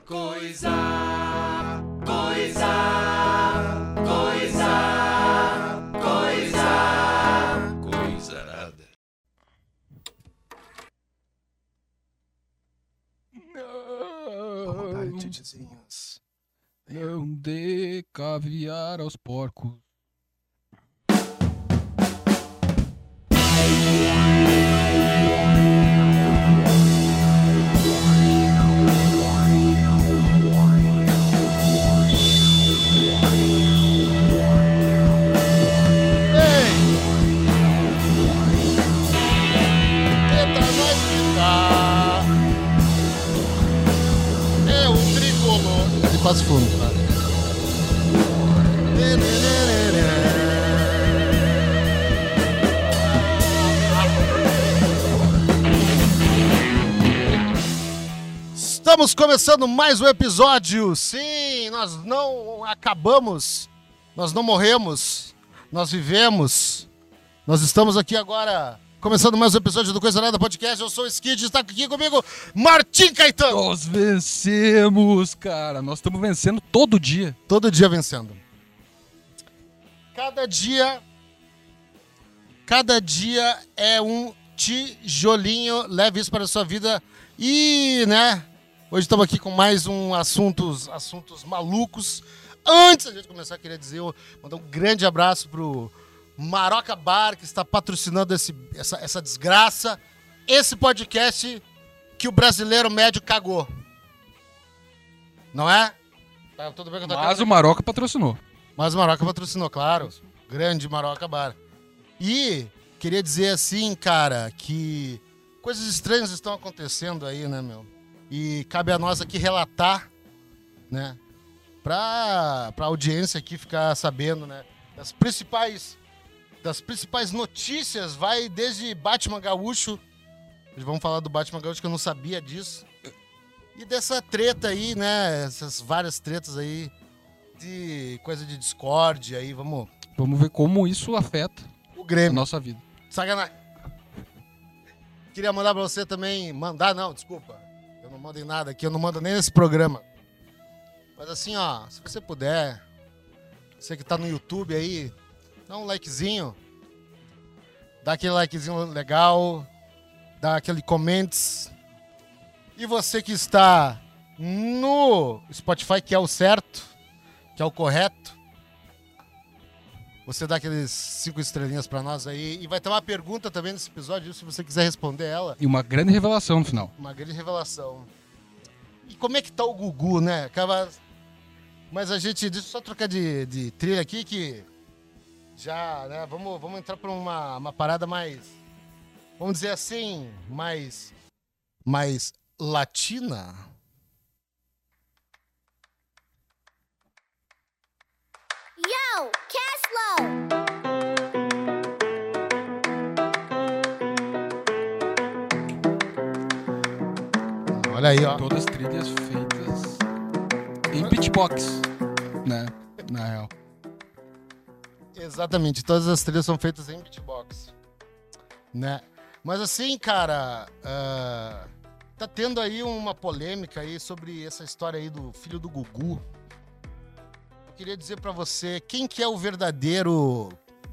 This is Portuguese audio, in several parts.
Coisa arada. Não dê caviar aos porcos. Passo Fundo, tá? Estamos começando mais um episódio. Sim, nós não acabamos, nós não morremos, nós vivemos. Nós estamos aqui agora, começando mais um episódio do Coisa Arada Podcast. Eu sou o Skid, está aqui comigo Martim Caetano. Nós vencemos, cara. Nós estamos vencendo todo dia. Todo dia vencendo. Cada dia é um tijolinho. Leve isso para a sua vida. E, né, hoje estamos aqui com mais um assuntos malucos. Antes da gente começar, queria dizer, mandar um grande abraço pro Maroca Bar, que está patrocinando essa desgraça. Esse podcast que o brasileiro médio cagou. Não é? Tá tudo bem com a tua Mas cara? o Maroca patrocinou. Mas o Maroca patrocinou, claro. Grande Maroca Bar. E queria dizer assim, cara, que coisas estranhas estão acontecendo aí, né, meu? E cabe a nós aqui relatar, né? Pra audiência aqui ficar sabendo, né? Das principais notícias, vai desde Batman Gaúcho. Vamos falar do Batman Gaúcho, que eu não sabia disso. E dessa treta aí, né? Essas várias tretas aí de coisa de Discord aí, vamos Vamos ver como isso afeta o a Grêmio. nossa vida. Sacanagem. Queria mandar pra você também, desculpa. Eu não mando em nada aqui, eu não mando nem nesse programa. Mas assim, ó, se você puder, você que tá no YouTube aí, dá um likezinho. Dá aquele likezinho legal, dá aquele comments. E você que está no Spotify, que é o certo, que é o correto, você dá aqueles 5 estrelinhas pra nós aí. E vai ter uma pergunta também nesse episódio, se você quiser responder ela. E uma grande revelação no final. Uma grande revelação. E como é que tá o Gugu, né? Mas a gente, deixa eu só trocar de trilha aqui, que já, né, vamos entrar pra uma parada mais, vamos dizer assim, mais latina. Yo, Caslow! Olha aí, ó. Todas trilhas feitas em beatbox, né? Na real. Exatamente, todas as trilhas são feitas em beatbox, né? Mas assim, cara, tá tendo aí uma polêmica aí sobre essa história aí do filho do Gugu. Eu queria dizer pra você quem que é o verdadeiro...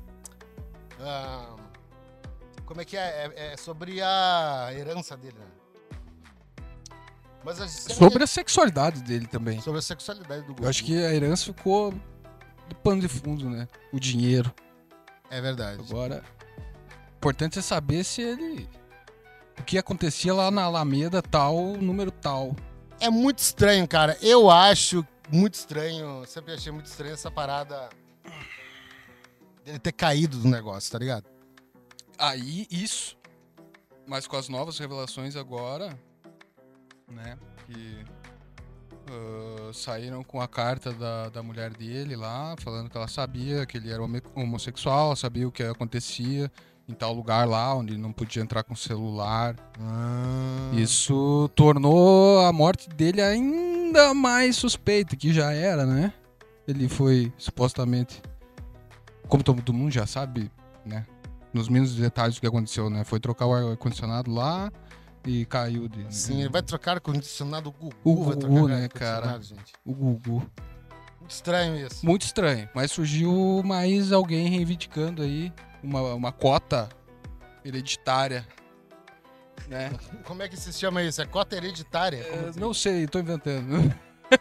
como é que é? É sobre a herança dele, né? Mas Sobre a sexualidade dele também. sobre a sexualidade do Gugu. Eu acho que a herança ficou do pano de fundo, né? O dinheiro. É verdade. Agora, o importante é saber se ele... O que acontecia lá na Alameda tal, número tal. É muito estranho, cara. Eu acho muito estranho. Sempre achei muito estranho essa parada dele ter caído do negócio, tá ligado? Aí, isso. Mas com as novas revelações agora, né? Que saíram com a carta da mulher dele lá, falando que ela sabia que ele era homossexual, sabia o que acontecia em tal lugar lá, onde ele não podia entrar com celular. Isso tornou a morte dele ainda mais suspeita, que já era, né? Ele foi supostamente, como todo mundo já sabe, né? Nos mínimos detalhes do que aconteceu, né? Foi trocar o ar-condicionado lá e caiu de... Sim, ele vai trocar ar-condicionado, o Gugu O vai Gugu, trocar né, ar-condicionado, cara? gente. O Gugu. Muito estranho isso. Muito estranho, mas surgiu mais alguém reivindicando aí uma cota hereditária, né? Como é que se chama isso? É cota hereditária? Como assim? Não sei, tô inventando.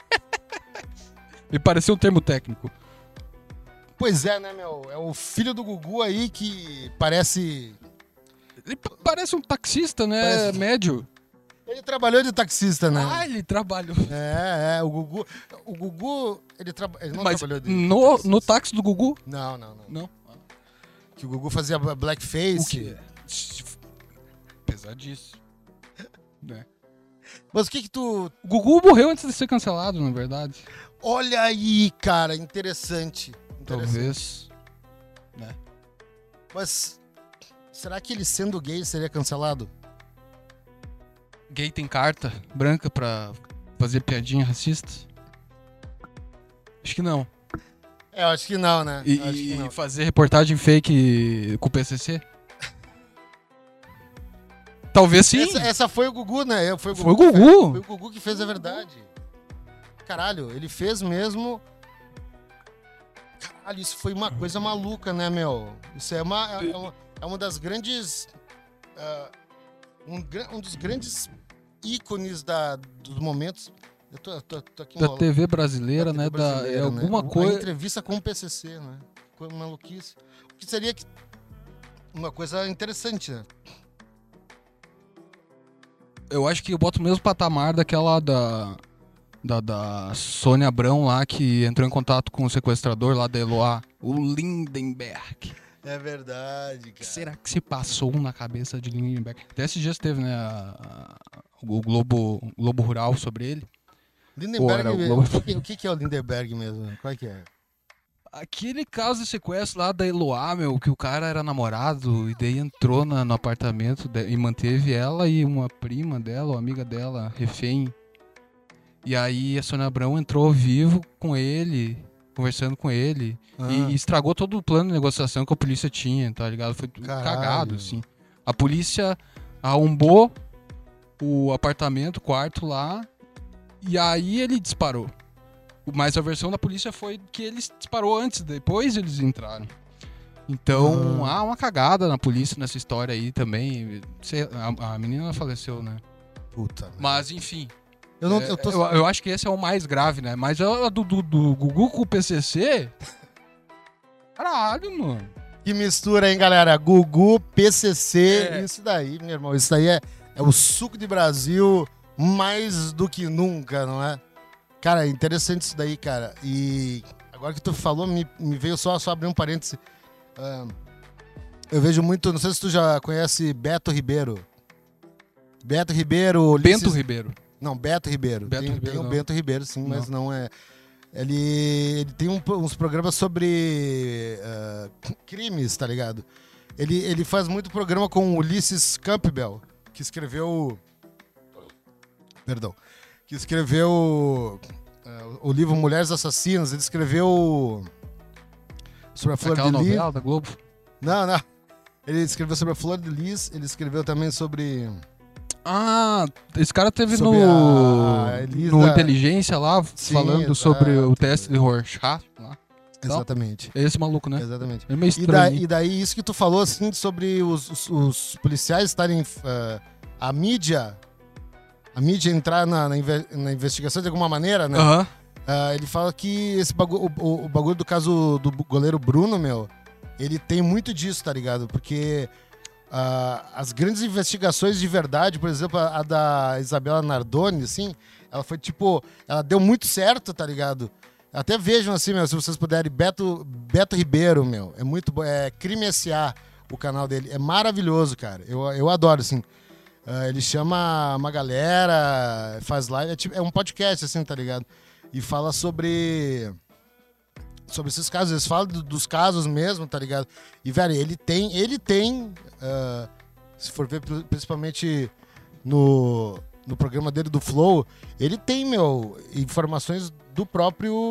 Me pareceu um termo técnico. Pois é, né, meu? É o filho do Gugu aí que parece... Ele parece um taxista, né? Parece- Médio. Ele trabalhou de taxista, né? Ah, ele trabalhou. O Gugu... O Gugu, ele não Mas trabalhou de no taxista. táxi do Gugu? Não. Não. Que o Gugu fazia blackface. O quê? Pesadíssimo. Né? Mas o que tu... O Gugu morreu antes de ser cancelado, na verdade. Olha aí, cara, interessante. Talvez. Mas será que ele sendo gay seria cancelado? Gay tem carta branca pra fazer piadinha racista? Acho que não. Eu acho que não, né? E, Acho que não. fazer reportagem fake com o PCC? Talvez sim. Essa foi o Gugu, né? Foi o Foi o Gugu. Gugu. Foi o Gugu que fez a verdade. Caralho, ele fez mesmo. Caralho, isso foi uma coisa maluca, né, meu? Isso é uma das grandes. Um dos grandes ícones dos momentos. Eu tô aqui Da enrolando. TV brasileira, Da né? TV brasileira, alguma né? A coisa. entrevista com o PCC, né? Coisa maluquice. O que seria uma coisa interessante, né? Eu acho que eu boto o mesmo patamar daquela da Sônia Abrão lá, que entrou em contato com o sequestrador lá da Eloá, o Lindenberg. É verdade, O que cara. será que se passou na cabeça de Lindenberg? Até esses dias teve, né, o Globo Rural sobre ele. Lindenberg, Ora, o Globo- o que é o Lindenberg mesmo? Qual é que é? Aquele caso de sequestro lá da Eloá, meu, que o cara era namorado e daí entrou no apartamento e manteve ela e uma prima dela, ou amiga dela, refém. E aí a Sônia Abrão entrou ao vivo com ele, conversando com ele, e estragou todo o plano de negociação que a polícia tinha, tá ligado? Foi tudo Caralho. cagado, assim. A polícia arrombou o apartamento, o quarto lá, e aí ele disparou. Mas a versão da polícia foi que ele disparou antes, depois eles entraram. Então, há uma cagada na polícia nessa história aí também. A menina faleceu, né? Puta. Mas, enfim. Eu Eu acho que esse é o mais grave, né? Mas a do Gugu com o PCC... Caralho, mano. Que mistura, hein, galera? Gugu, PCC, É. isso daí, meu irmão. Isso daí é o suco de Brasil mais do que nunca, não é? Cara, interessante isso daí, cara. E agora que tu falou, me veio só abrir um parêntese. Eu vejo muito, não sei se tu já conhece Beto Ribeiro. Beto Ribeiro, Ulisses... Bento Ribeiro. Não, Beto Ribeiro. Beto tem Ribeiro, o não. Bento Ribeiro, sim, mas não é... Ele tem uns programas sobre crimes, tá ligado? Ele faz muito programa com o Ulisses Campbell, que escreveu... Perdão. Que escreveu o livro Mulheres Assassinas. Ele escreveu sobre a Flor Aquela de Lis. novela da Globo. Não. Ele escreveu sobre a Flor de Lis. Ele escreveu também sobre... Ah, esse cara teve Sobre a Elisa- no Inteligência lá, Sim, falando sobre o exato. teste de Rorschach lá. Então, Exatamente. esse maluco, né? Exatamente. É meio E estranho. daí, isso que tu falou, assim, sobre os policiais estarem... a mídia entrar na investigação de alguma maneira, né? Aham. Ele fala que esse o bagulho do caso do goleiro Bruno, meu, ele tem muito disso, tá ligado? Porque as grandes investigações de verdade, por exemplo, a da Isabela Nardoni, assim, ela foi tipo... Ela deu muito certo, tá ligado? Até vejam assim, meu, se vocês puderem, Beto Ribeiro, meu. É muito bom. É Crime S.A., o canal dele. É maravilhoso, cara. Eu adoro, assim. Ele chama uma galera, faz live. É um podcast, assim, tá ligado? E fala sobre esses casos. Eles falam dos casos mesmo, tá ligado? E, velho, ele tem se for ver principalmente no programa dele do Flow, ele tem, meu, informações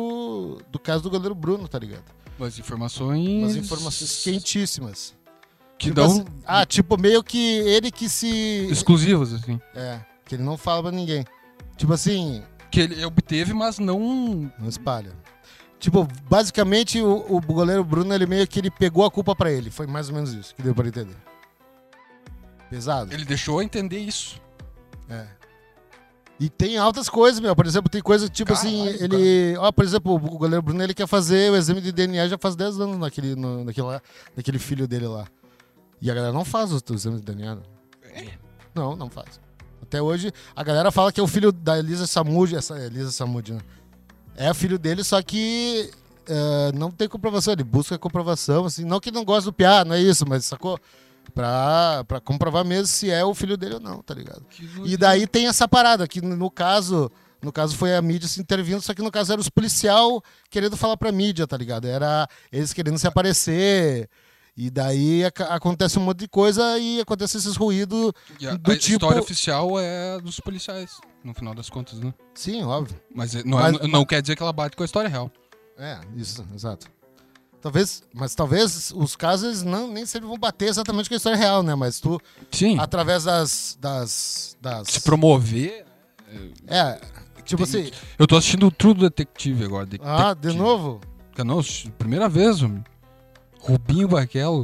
do caso do goleiro Bruno, tá ligado? Umas informações... Umas informações quentíssimas. Que Tipo dão assim, tipo, meio que ele que se... exclusivos, assim. Que ele não fala pra ninguém. Tipo assim, Que ele obteve, mas não... não espalha. Tipo, basicamente, o goleiro Bruno, ele meio que ele pegou a culpa pra ele. Foi mais ou menos isso que deu pra entender. Pesado. Ele deixou entender isso. É. E tem altas coisas, meu. Por exemplo, tem coisa tipo Caralho, assim, ele... Ó, por exemplo, o goleiro Bruno, ele quer fazer o exame de DNA já faz 10 anos naquele filho dele lá. E a galera não faz o exame de DNA. Não faz. Até hoje, a galera fala que é o filho da Elisa Samud, Elisa Samud, né? É o filho dele, só que não tem comprovação. Ele busca comprovação, assim. Não que não gosta do piá, não é isso, mas sacou? Pra comprovar mesmo se é o filho dele ou não, tá ligado? E daí tem essa parada, que no caso foi a mídia se intervindo, só que no caso era os policial querendo falar pra mídia, tá ligado? Era eles querendo se aparecer. E daí acontece um monte de coisa e acontece esses ruídos do a tipo... história oficial é dos policiais, no final das contas, né? Sim, óbvio. Mas não quer dizer que ela bate com a história real. Isso, exato. Talvez os casos eles nem sempre vão bater exatamente com a história real, né? Mas tu, Sim. através das... Se promover... Tipo assim... Eu tô assistindo o True Detective agora. De novo? Não, primeira vez, homem. Rubinho Barrichello.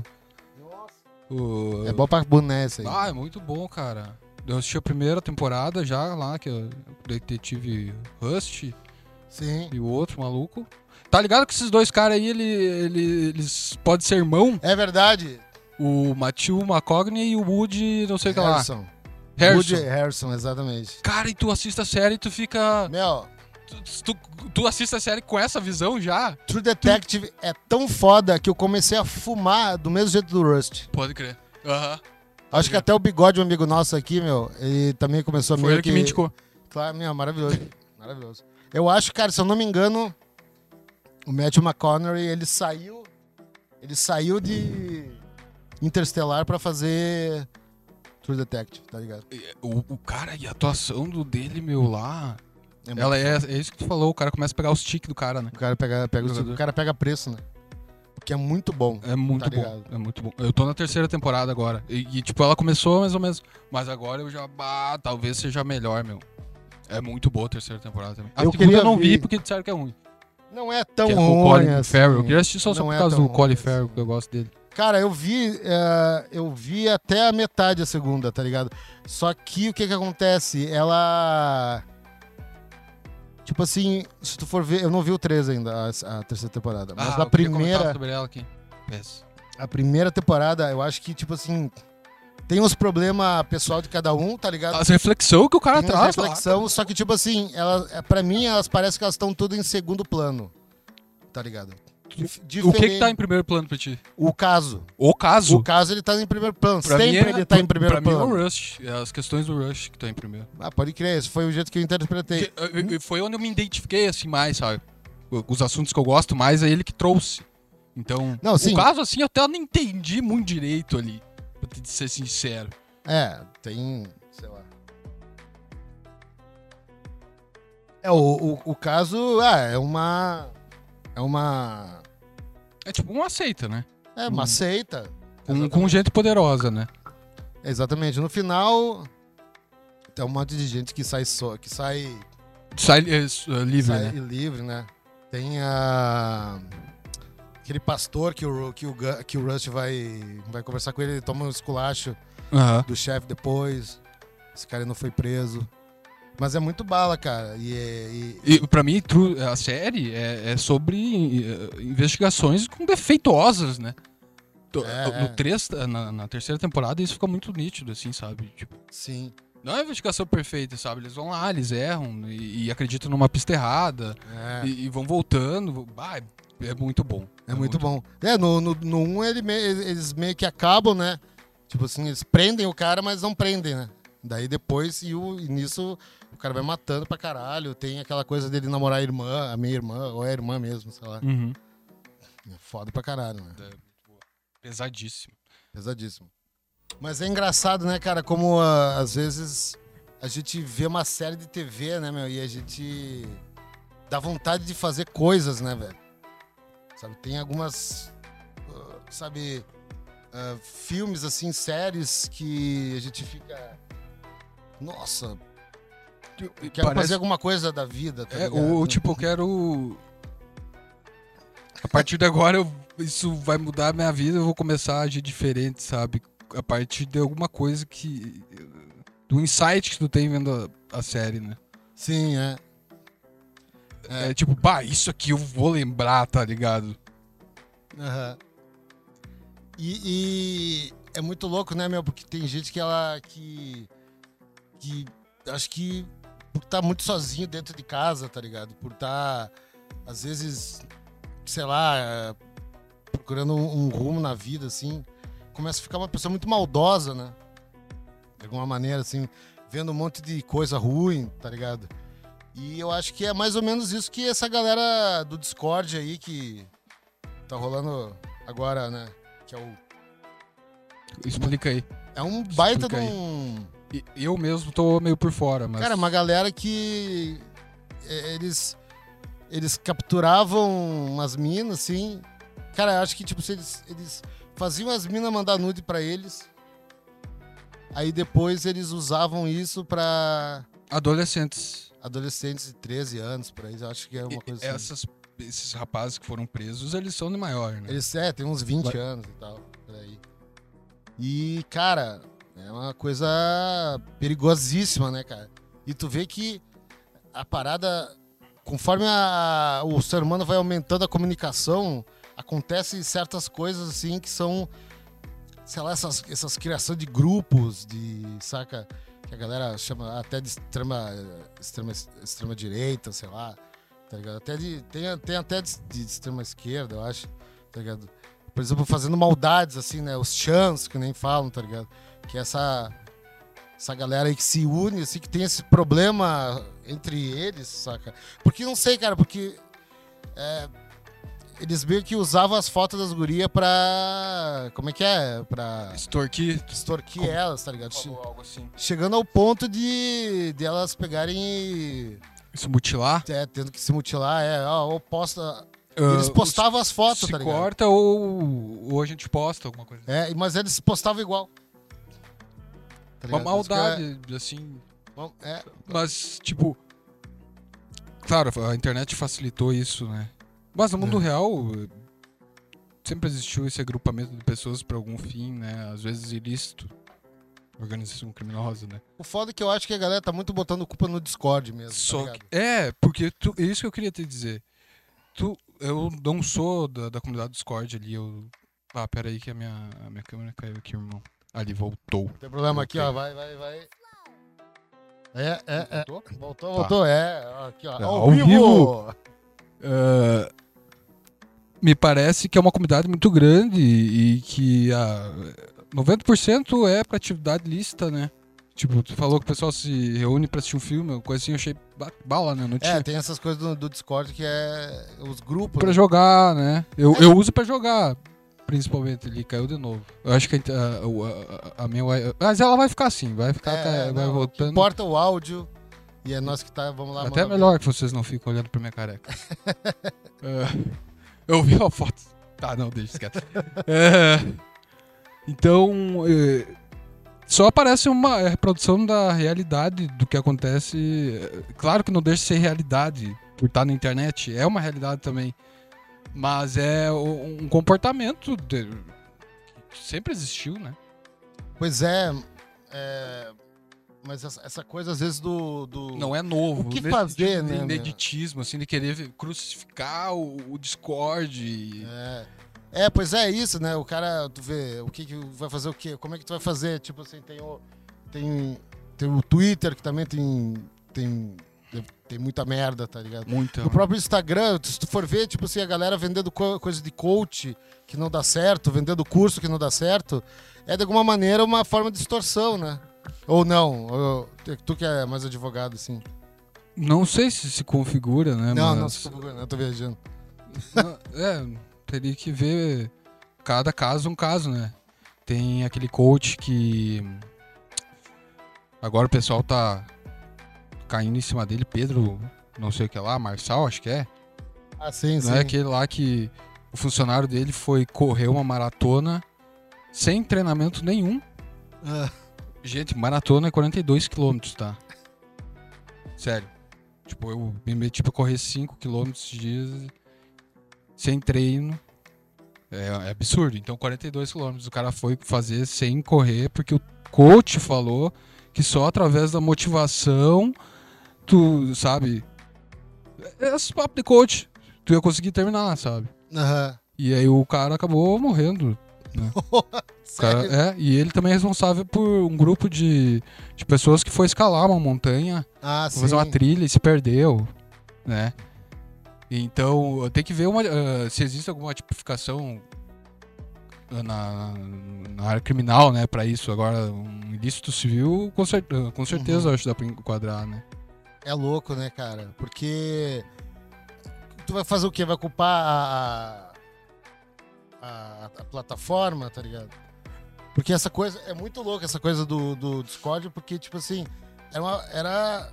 É bom pra boné isso aí. É muito bom, cara. Eu assisti a primeira temporada já lá, que é o Detetive Rust. Sim. E o outro maluco. Tá ligado que esses dois caras aí, eles podem ser irmão? É verdade. O Matthew McConaughey e o Woody, não sei o que lá. Harrison. Woody Harrison, exatamente. Cara, e tu assiste a série e tu fica... Meu... Tu assiste a série com essa visão já? True Detective é tão foda que eu comecei a fumar do mesmo jeito do Rust. Pode crer. Aham. Acho que até o Bigode, um amigo nosso aqui, meu, ele também começou a Foi ele que me indicou. Claro, meu, maravilhoso. Maravilhoso. Eu acho, cara, se eu não me engano, o Matthew McConaughey, ele saiu de Interstellar pra fazer True Detective, tá ligado? O cara, e a atuação dele, meu, lá... É isso que tu falou, o cara começa a pegar os tiques do cara, né? O cara pega preço, né? Porque é muito bom. É muito bom, é muito bom. Eu tô na terceira temporada agora. E tipo, ela começou mais ou menos. Mas agora eu já... talvez seja melhor, meu. É muito boa a terceira temporada também. A segunda eu não vi porque disseram que é ruim. Não é tão que é ruim com o Colin assim. Farrell. Eu queria assistir só por causa do Colin Farrell, que eu gosto dele. Cara, eu vi até a metade a segunda, tá ligado? Só que o que acontece? Ela... Tipo assim, se tu for ver... Eu não vi o 3 ainda, a terceira temporada. Mas a primeira... sobre ela aqui. A primeira temporada, eu acho que, tipo assim... Tem uns problemas pessoal de cada um, tá ligado? As reflexões que o cara traz. Reflexão, só que, tipo assim, pra mim, elas parecem que elas estão tudo em segundo plano. Tá ligado? O que tá em primeiro plano pra ti? O caso. O caso? O caso, ele tá em primeiro plano. Pra Sempre ele tá em primeiro plano. Pra mim é o Rush. É as questões do Rush que estão em primeiro. Pode crer. Esse foi o jeito que eu interpretei. Foi onde eu me identifiquei, assim, mais, sabe? Os assuntos que eu gosto mais é ele que trouxe. Então, não, sim. O caso, assim, eu até não entendi muito direito ali. Pra te ser sincero. Tem... Sei lá. O caso... É uma... É tipo uma seita, né? É uma seita. Com gente poderosa, né? Exatamente. No final, tem um monte de gente que sai livre, sai né? livre, né? Tem aquele pastor que o Rush vai conversar com ele, ele toma um esculacho do chefe depois. Esse cara não foi preso. Mas é muito bala, cara. E pra mim, a série é sobre investigações defeituosas, né? Na terceira temporada isso fica muito nítido, assim, sabe? Tipo, sim. Não é uma investigação perfeita, sabe? Eles vão lá, eles erram e acreditam numa pista errada e vão voltando. É muito bom. É muito bom. No 1 eles meio que acabam, né? Tipo assim, eles prendem o cara, mas não prendem, né? Daí depois, e nisso, o cara vai matando pra caralho. Tem aquela coisa dele namorar a minha irmã, ou a irmã mesmo, sei lá. Uhum. É foda pra caralho, né? Pesadíssimo. Pesadíssimo. Mas é engraçado, né, cara, como às vezes a gente vê uma série de TV, né, meu, e a gente dá vontade de fazer coisas, né, velho? Sabe, tem algumas, sabe, filmes, assim, séries que a gente fica... Nossa, eu quero fazer alguma coisa da vida, tá ligado? Ou tipo, eu quero... A partir de agora, isso vai mudar a minha vida, eu vou começar a agir diferente, sabe? A partir de alguma coisa que... Do insight que tu tem vendo a série, né? Sim, É tipo, isso aqui eu vou lembrar, tá ligado? Uhum. E é muito louco, né, meu? Porque tem gente que acho que por estar muito sozinho dentro de casa, tá ligado? Por estar, às vezes, sei lá, procurando um rumo na vida, assim, começa a ficar uma pessoa muito maldosa, né? De alguma maneira, assim, vendo um monte de coisa ruim, tá ligado? E eu acho que é mais ou menos isso que essa galera do Discord aí que tá rolando agora, né? Que é o... Explica aí. É um baita de Explica um... Eu mesmo tô meio por fora, mas... Cara, uma galera que... Eles capturavam umas minas, assim. Cara, eu acho que, tipo, se eles faziam as minas mandar nude pra eles. Aí depois eles usavam isso pra... Adolescentes de 13 anos, por aí. Eu acho que é uma coisa assim. Esses rapazes que foram presos, eles são de maior, né? Eles, tem uns 20 anos e tal, por aí. E, cara, é uma coisa perigosíssima, né, cara? E tu vê que a parada, conforme o ser humano vai aumentando a comunicação, acontecem certas coisas, assim, que são, sei lá, essas criações de grupos, saca? Que a galera chama até de extrema direita, sei lá, tá ligado? Tem até de extrema esquerda, eu acho, tá ligado? Por exemplo, fazendo maldades, assim, né? Os chans, que nem falam, tá ligado? Que é essa galera aí que se une, assim, que tem esse problema entre eles, saca? Porque, não sei, cara, porque eles meio que usavam as fotos das gurias pra... Como é que é? Pra... Extorquir elas, tá ligado? algo assim. Chegando ao ponto de elas pegarem e... Se mutilar? Tendo que se mutilar, ou posta... Eles postavam as fotos, se tá ligado? corta ou a gente posta alguma coisa. Mas eles postavam igual. Tá Uma ligado? maldade, assim. É. Mas, tipo... Claro, a internet facilitou isso, né? Mas no mundo real, sempre existiu esse agrupamento de pessoas para algum fim, né? Às vezes ilícito. Organização criminosa, né? O foda é que eu acho que a galera tá muito botando culpa no Discord mesmo, Só tá que, ligado? porque é isso que eu queria te dizer. Eu não sou da comunidade Discord ali. Pera aí que a minha câmera caiu aqui, irmão. Ali, voltou. Não tem problema aqui, ó. Vai. Voltou? Voltou. Tá. Aqui, ó. Ao vivo! Me parece que é uma comunidade muito grande e que 90% é pra atividade lícita, né? Tipo, tu falou que o pessoal se reúne pra assistir um filme, uma coisa assim, eu achei bala, né? Não tinha... tem essas coisas do Discord que é os grupos. Pra né? jogar, né? Eu uso pra jogar, principalmente. Ele caiu de novo. Eu acho que a minha... Mas ela vai ficar assim, vai voltando. O que importa o áudio e é nós que tá... Vamos lá. Até melhor que vocês não ficam olhando pra minha careca. Eu vi uma foto. Tá, não, deixa quieto. Então, só aparece uma reprodução da realidade do que acontece. Claro que não deixa de ser realidade por estar na internet. É uma realidade também. Mas é um comportamento que sempre existiu, né? Pois é. Mas essa coisa, às vezes, do... Não é novo. O que fazer, né? Ineditismo, assim, de querer crucificar o Discord. Pois é isso, né? O cara, tu vê, o que vai fazer o quê? Como é que tu vai fazer? Tipo assim, tem o Twitter, que também tem muita merda, tá ligado? Muita. O próprio Instagram, se tu for ver, tipo assim, a galera vendendo coisa de coach que não dá certo, vendendo curso que não dá certo, é de alguma maneira uma forma de extorsão, né? Ou não? Tu que é mais advogado, assim. Não sei se configura, né? Não se configura, eu tô viajando. Teria que ver cada caso um caso, né? Tem aquele coach que agora o pessoal tá caindo em cima dele, Pedro, não sei o que lá, Marçal, acho que é. Ah, sim, não é aquele lá que o funcionário dele foi correr uma maratona sem treinamento nenhum. Ah, Gente, maratona é 42 km, tá? Sério. Tipo, eu me meti pra correr 5 km dias sem treino. É absurdo. Então, 42 km o cara foi fazer sem correr, porque o coach falou que só através da motivação, tu, sabe? Esse papo de coach, tu ia conseguir terminar, sabe? aham. E aí o cara acabou morrendo. Né? O cara, Sério? e ele também é responsável por um grupo de pessoas que foi escalar uma montanha, Ah, foi fazer uma sim. trilha e se perdeu, né? Então, tem que ver se existe alguma tipificação na área criminal, né, pra isso. Agora, um ilícito civil, com certeza, Uhum. eu acho que dá pra enquadrar, né? É louco, né, cara? Porque tu vai fazer o quê? Vai culpar a plataforma, tá ligado? Porque essa coisa é muito louca, essa coisa do Discord, porque, tipo assim, era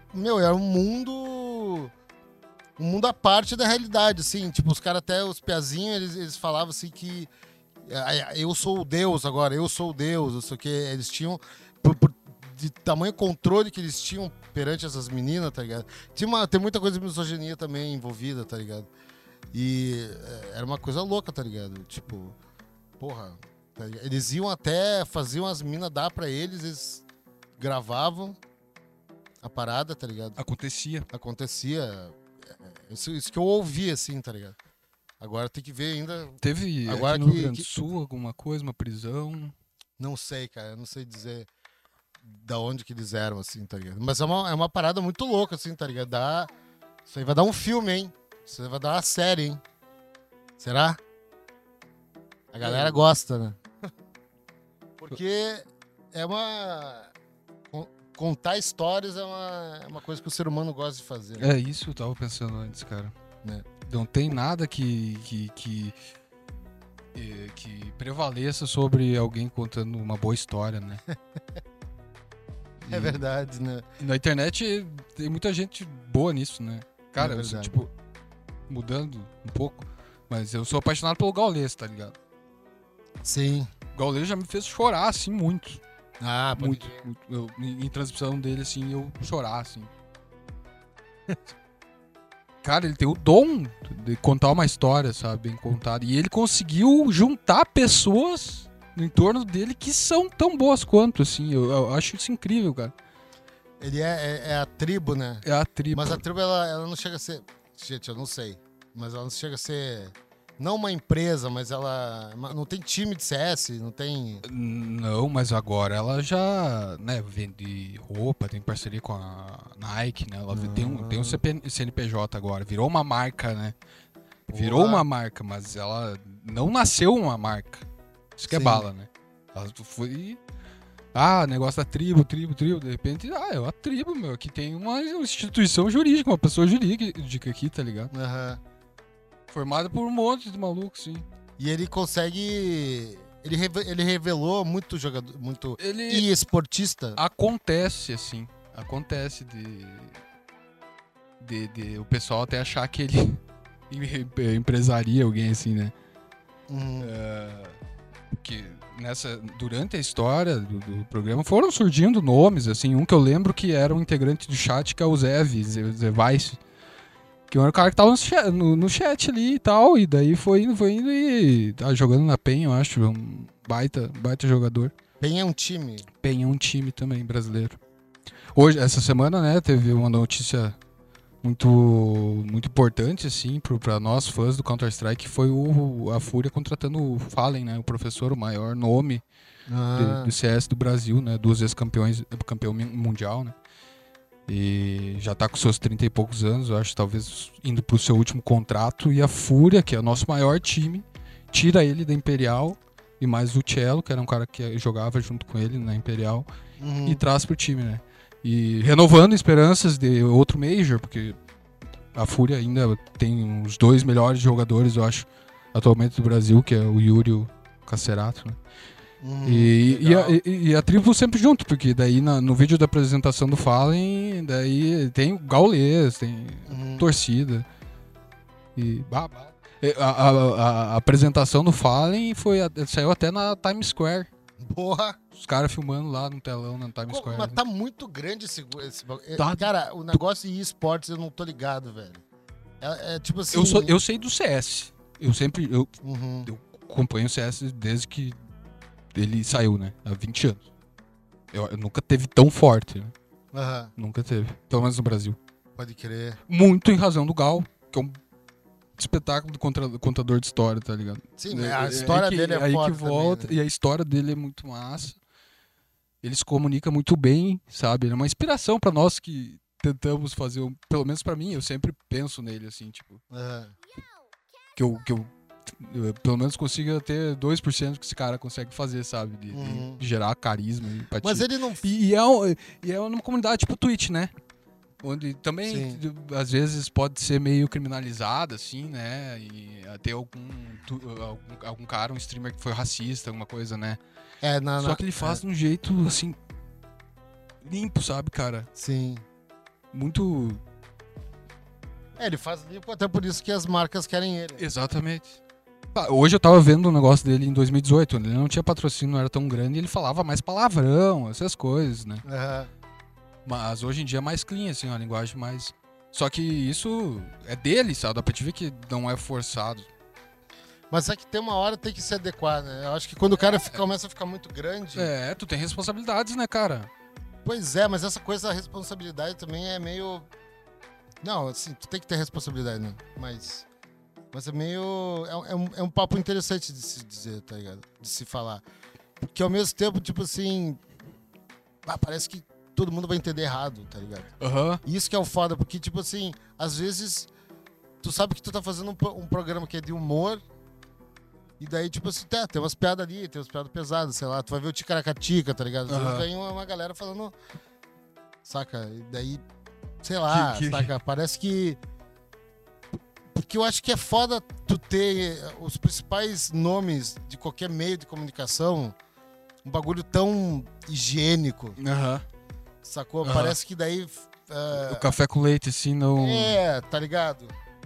um mundo à parte da realidade, assim. Tipo, os caras, até os piazinhos, eles falavam assim que eu sou o Deus agora, eu sou o Deus, não sei o que. Eles tinham, de tamanho controle que eles tinham perante essas meninas, tá ligado? Tem muita coisa de misoginia também envolvida, tá ligado? E era uma coisa louca, tá ligado? Tipo, porra, tá ligado? Eles iam até, faziam as minas dar pra eles gravavam a parada, tá ligado? Acontecia. Acontecia. Isso que eu ouvi, assim, tá ligado? Agora tem que ver ainda. Teve Agora aqui no que- Rio Grande do que- Sul alguma coisa, uma prisão. Não sei, cara. Eu não sei dizer da onde que eles eram, assim, tá ligado? Mas é uma parada muito louca, assim, tá ligado? Isso aí vai dar um filme, hein? Isso aí vai dar uma série, hein? Será? A galera gosta, né? Porque é contar histórias é uma coisa que o ser humano gosta de fazer. Né? É isso que eu tava pensando antes, cara. Né? Não tem nada que prevaleça sobre alguém contando uma boa história, né? É verdade, né? E na internet tem muita gente boa nisso, né? Cara, É eu sou, verdade. tipo, mudando um pouco, mas eu sou apaixonado pelo Gaules, tá ligado? Sim. O Gaules já me fez chorar, assim, muito. Ah, pode Muito. crer. muito. Em transmissão dele, assim, eu chorar, assim. Cara, ele tem o dom de contar uma história, sabe? Bem contada. E ele conseguiu juntar pessoas no entorno dele que são tão boas quanto, assim. Eu acho isso incrível, cara. Ele é a tribo, né? É a tribo. Mas a tribo, ela não chega a ser... Gente, eu não sei. Mas ela não chega a ser... Não uma empresa, mas ela... Não tem time de CS, não tem... Não, mas agora ela já, né, vende roupa, tem parceria com a Nike, né? Ela tem um CNPJ agora, virou uma marca, né? Virou Porra. uma marca, mas ela não nasceu uma marca. Isso que é Sim. bala, né? Ela foi... negócio da tribo, de repente, é uma tribo, meu, que tem uma instituição jurídica, uma pessoa jurídica aqui, tá ligado? Aham. Formada por um monte de malucos, sim. E ele consegue... Ele revelou muito jogador... Muito... Ele E esportista. acontece, assim, de o pessoal até achar que ele empresaria alguém, assim, né? Uhum. Que durante a história do programa foram surgindo nomes, assim, um que eu lembro que era um integrante do chat, que é o Zé Weiss, que era o cara que tava no chat ali e tal, e daí foi indo e tá jogando na PEN, eu acho, um baita jogador. PEN é um time. PEN é um time também brasileiro. Hoje, essa semana, né, teve uma notícia muito importante, assim, pra nós fãs do Counter-Strike, que foi a Fúria contratando o Fallen, né, o professor, o maior nome do CS do Brasil, né, 2 vezes campeão mundial, né, e já tá com seus 30 e poucos anos, eu acho, talvez indo pro seu último contrato, e a Fúria, que é o nosso maior time, tira ele da Imperial, e mais o Cello, que era um cara que jogava junto com ele na Imperial, Uhum. e traz pro time, né. E renovando esperanças de outro Major, porque a Fúria ainda tem os 2 melhores jogadores, eu acho, atualmente do Brasil, que é o Yuri e o Cacerato, né? Uhum. E Legal. a tribo sempre junto, porque daí no vídeo da apresentação do Fallen, daí tem o Gaules, tem Uhum. torcida. E A apresentação do Fallen saiu até na Times Square. Porra. Os caras filmando lá no telão na Times Square. Mas tá muito grande esse Tá. Cara, o negócio de esportes eu não tô ligado, velho. É tipo assim... Eu sei do CS. Eu Uhum. acompanho o CS desde que ele saiu, né? Há 20 anos. Eu nunca teve tão forte, né? Aham. Nunca teve. Pelo menos no Brasil. Pode crer. Muito em razão do Gal, que é um espetáculo de contador de história, tá ligado? Sim, a história dele é aí foda que volta, também, né? e a história dele é muito massa. Ele se comunica muito bem, sabe? Ele é uma inspiração pra nós que tentamos fazer, pelo menos pra mim, eu sempre penso nele, assim, tipo, Aham. que eu pelo menos consiga ter 2% que esse cara consegue fazer, sabe? De gerar carisma e empatia. Mas ele não... E é uma comunidade tipo Twitch, né? Onde também, às vezes, pode ser meio criminalizada, assim, né? E ter algum cara, um streamer que foi racista, alguma coisa, né? Só que ele faz de um jeito, assim, limpo, sabe, cara? Sim. Muito... Ele faz limpo, até por isso que as marcas querem ele. Exatamente. Hoje eu tava vendo um negócio dele em 2018, onde ele não tinha patrocínio, não era tão grande, e ele falava mais palavrão, essas coisas, né? Aham. Mas hoje em dia é mais clean, assim, uma linguagem mais... Só que isso é dele, sabe? Dá pra te ver que não é forçado. Mas é que tem uma hora que tem que se adequar, né? Eu acho que quando o cara começa a ficar muito grande... Tu tem responsabilidades, né, cara? Pois é, mas essa coisa da responsabilidade também é meio... Não, assim, tu tem que ter responsabilidade, né? Mas é meio... É um papo interessante de se dizer, tá ligado? De se falar. Porque ao mesmo tempo, tipo assim... parece que todo mundo vai entender errado, tá ligado? E isso que é o foda, porque, tipo assim, às vezes tu sabe que tu tá fazendo um programa que é de humor, e daí, tipo assim, tem umas piadas ali, tem umas piadas pesadas, sei lá, tu vai ver o Ticaracatica, tá ligado? Às vezes vem uma galera falando, saca? E daí, sei lá, saca? Parece que... Porque eu acho que é foda tu ter os principais nomes de qualquer meio de comunicação, um bagulho tão higiênico. Sacou? Parece que daí... O café com leite, assim, não... tá ligado?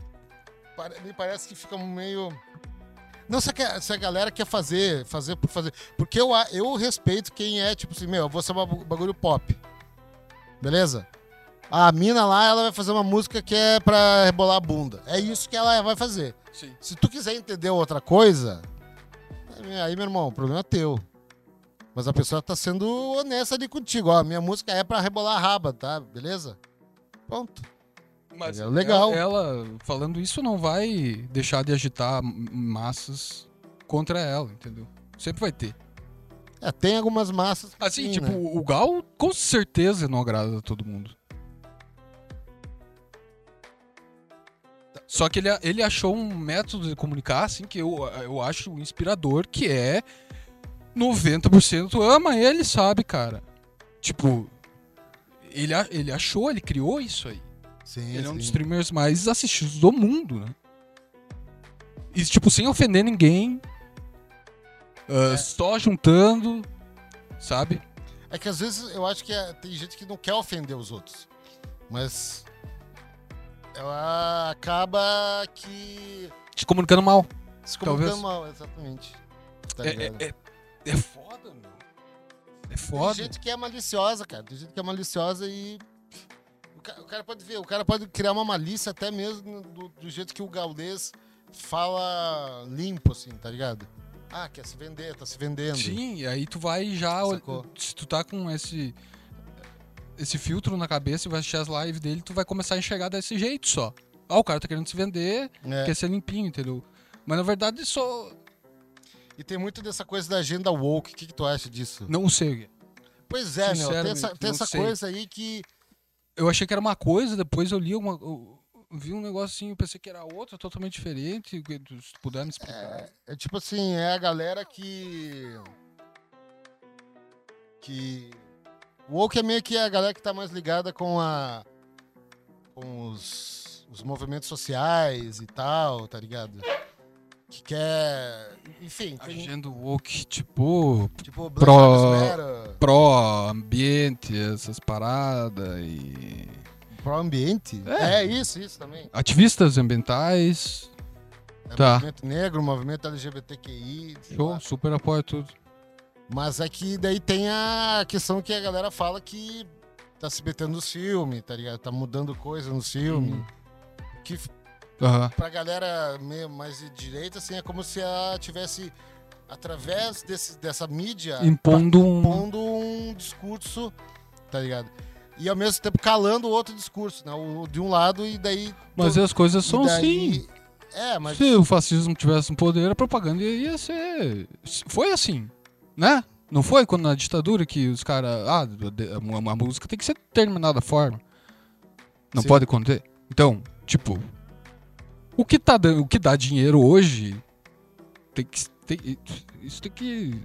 Me parece que fica meio... Não, se a galera quer fazer por fazer. Porque eu respeito quem é, tipo assim, eu vou ser um bagulho pop. Beleza? A mina lá, ela vai fazer uma música que é pra rebolar a bunda. É isso que ela vai fazer. Sim. Se tu quiser entender outra coisa, aí, meu irmão, o problema é teu. Mas a pessoa tá sendo honesta ali contigo. Ó, minha música é pra rebolar a raba, tá? Beleza? Pronto. Mas legal. Ela, falando isso, não vai deixar de agitar massas contra ela, entendeu? Sempre vai ter. Tem algumas massas. Assim, sim, tipo, né? o Gal com certeza não agrada a todo mundo. Só que ele achou um método de comunicar, assim, que eu acho inspirador, que é 90% ama ele, sabe, cara? Tipo, ele achou, ele criou isso aí. Sim, ele é um dos streamers mais assistidos do mundo, né? E, tipo, sem ofender ninguém, só juntando, sabe? É que às vezes eu acho que tem gente que não quer ofender os outros. Mas ela acaba que... Se comunicando mal. Se comunicando Talvez. mal, exatamente. Tá ligado? É foda, meu. É foda. Tem gente que é maliciosa, cara. Tem gente que é maliciosa e... O cara pode ver, o cara pode criar uma malícia até mesmo do jeito que o gaulês fala limpo, assim, tá ligado? Quer se vender, tá se vendendo. Sim, e aí tu vai já... Sacou? Se tu tá com esse filtro na cabeça e vai assistir as lives dele, tu vai começar a enxergar desse jeito só. O cara tá querendo se vender, quer ser limpinho, entendeu? Mas na verdade só... E tem muito dessa coisa da agenda woke. O que tu acha disso? Não sei. Pois é, meu. Tem essa coisa aí que... Eu achei que era uma coisa, depois eu li eu vi um negócio assim, eu pensei que era outra, totalmente diferente. Se tu puder me explicar. É tipo assim, é a galera que... O woke é meio que a galera que tá mais ligada com os movimentos sociais e tal, tá ligado? Que quer... Enfim. Agenda woke, tipo Black Lives Matter. Pró-ambiente, essas paradas e... Pró-ambiente? Isso também. Ativistas ambientais. Tá. Movimento negro, movimento LGBTQI. sei Show, lá. super apoio tudo. Mas é que daí tem a questão que a galera fala que tá se metendo no filme, tá ligado? Tá mudando coisa no filme. Que Aham. pra galera meio mais de direita, assim, é como se ela tivesse, através dessa mídia, Impondo um... impondo um discurso, tá ligado? E ao mesmo tempo calando o outro discurso, né? O de um lado e daí... Mas as coisas e são daí- assim. É, mas... Se o fascismo tivesse um poder, a propaganda ia ser... Foi assim, né? Não foi quando na ditadura que os caras... Ah, a música tem que ser de determinada forma. Não Sim. pode conter. Então, tipo... O que dá dinheiro hoje... Isso tem que...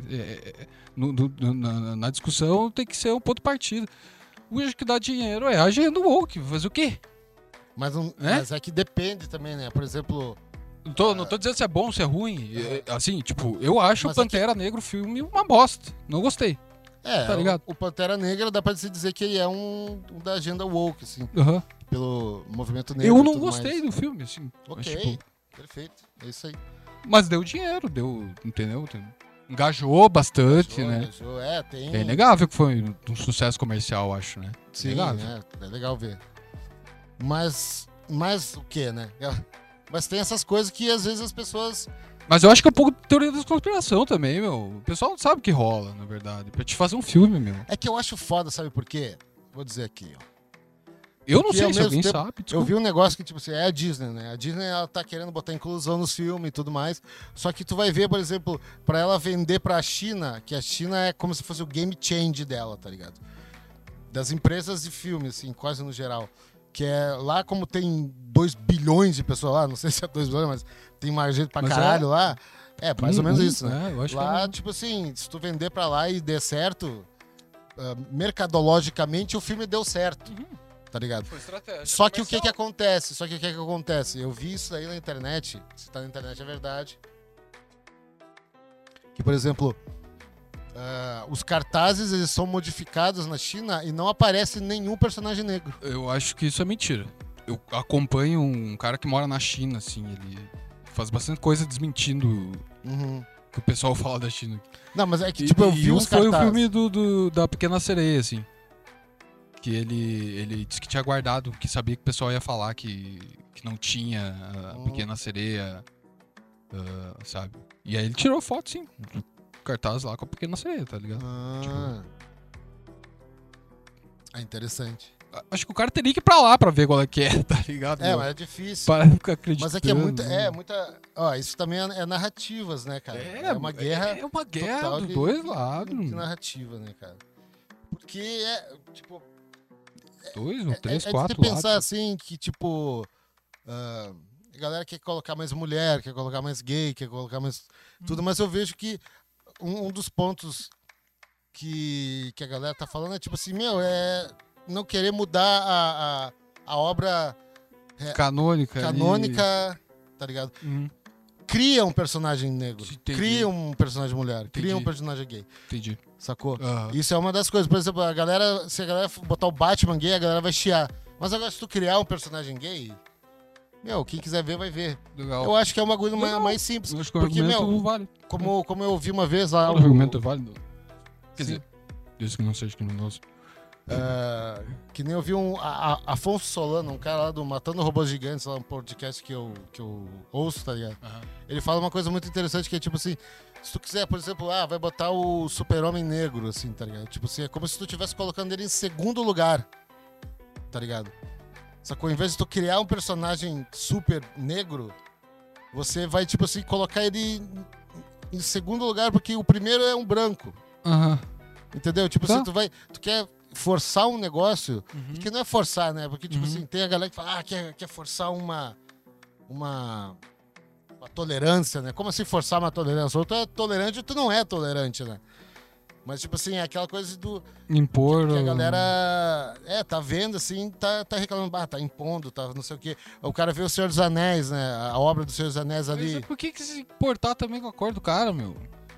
na discussão tem que ser um ponto de partida. Hoje o que dá dinheiro é a agenda woke. Fazer o quê? Mas é que depende também, né? Por exemplo... Não tô dizendo se é bom, se é ruim. Assim, tipo, eu acho o Mas é que- Pantera Negra o filme uma bosta. Não gostei. Tá ligado? o Pantera Negra dá pra se dizer que ele é um da agenda woke, assim, Aham. pelo movimento negro. Eu e não tudo gostei mais. do filme, assim. Ok, Mas, tipo, perfeito. É isso aí. mas deu dinheiro, entendeu? Engajou bastante, né? Engajou, tem... É inegável que foi um sucesso comercial, acho, né? Sim, Inegável. é legal ver. Mas o que, né? Mas tem essas coisas que às vezes as pessoas... Mas eu acho que é um pouco de teoria da conspiração também, meu. O pessoal não sabe o que rola, na verdade. Pra te fazer um filme, meu. É que eu acho foda, sabe por quê? Vou dizer aqui, ó. Eu não Porque, sei ao se mesmo alguém tempo, sabe. Eu Desculpa. vi um negócio que, tipo assim, é a Disney, né? A Disney, ela tá querendo botar inclusão nos filmes e tudo mais. Só que tu vai ver, por exemplo, pra ela vender pra China, que a China é como se fosse o game change dela, tá ligado? Das empresas de filme, assim, quase no geral. Que é lá como tem 2 bilhões de pessoas lá, não sei se é 2 bilhões, mas tem mais gente pra Mas caralho lá. É, mais ou menos isso, né? Eu acho Lá, que tipo assim, se tu vender pra lá e der certo, mercadologicamente o filme deu certo, tá ligado? foi estratégia. Só que o que acontece? Eu vi isso aí na internet, se tá na internet é verdade. Que, por exemplo, os cartazes eles são modificados na China e não aparece nenhum personagem negro. Eu acho que isso é mentira. Eu acompanho um cara que mora na China, assim, ele faz bastante coisa desmentindo Uhum. o que o pessoal fala da China. Não, mas é que tipo, eu vi um os foi o cartazes. filme da Pequena Sereia, assim. Que ele disse que tinha guardado, que sabia que o pessoal ia falar que não tinha a Pequena Sereia, sabe? E aí ele tirou foto, sim, do cartaz lá com a Pequena Sereia, tá ligado? Interessante. Acho que o cara teria que ir pra lá pra ver qual é que é, tá ligado? É, mas é difícil. Para ficar acreditando. Mas é que é muita. Ó, isso também é narrativas, né, cara? É uma guerra. É uma guerra total dos de- dois lados. De narrativa, né, cara? Porque tipo. Dois ou três, é quatro de você pensar lados. assim que, tipo. A galera quer colocar mais mulher, quer colocar mais gay, quer colocar mais. Tudo, mas eu vejo que um dos pontos que a galera tá falando é tipo assim, meu, é não querer mudar a obra Canônica. canônica, tá ligado? Cria um personagem negro, Entendi. cria um personagem mulher, cria um Entendi. personagem gay, Entendi. sacou? Aham. Isso é uma das coisas. Por exemplo, se a galera botar o Batman gay, a galera vai chiar. Mas agora, se tu criar um personagem gay, meu, quem quiser ver, vai ver. Legal. Eu acho que é uma coisa Legal. mais simples. Eu acho que o Porque, argumento meu, vale. como eu vi uma vez lá. O argumento é válido. Quer Sim. dizer, desde que não seja criminoso. Que nem eu vi Afonso Solano, um cara lá do Matando Robôs Gigantes, lá um podcast que eu ouço, tá ligado? Aham. Ele fala uma coisa muito interessante que é tipo assim, se tu quiser, por exemplo, vai botar o Super-Homem negro, assim, tá ligado? Tipo assim, é como se tu estivesse colocando ele em segundo lugar, tá ligado? Sacou? Em vez de tu criar um personagem super negro, você vai, tipo assim, colocar ele em segundo lugar, porque o primeiro é um branco, Aham. entendeu? Tipo Tá. assim, tu quer forçar um negócio, que não é forçar, né? Porque, tipo assim, tem a galera que fala, quer forçar uma tolerância, né? Como assim forçar uma tolerância? Ou tu é tolerante ou tu não é tolerante, né? Mas, tipo assim, é aquela coisa do Impor. que a galera tá vendo, assim, tá reclamando, tá impondo, tá não sei o quê. O cara vê o Senhor dos Anéis, né? A obra do Senhor dos Anéis Mas ali. por que se importar também com a cor do cara, meu?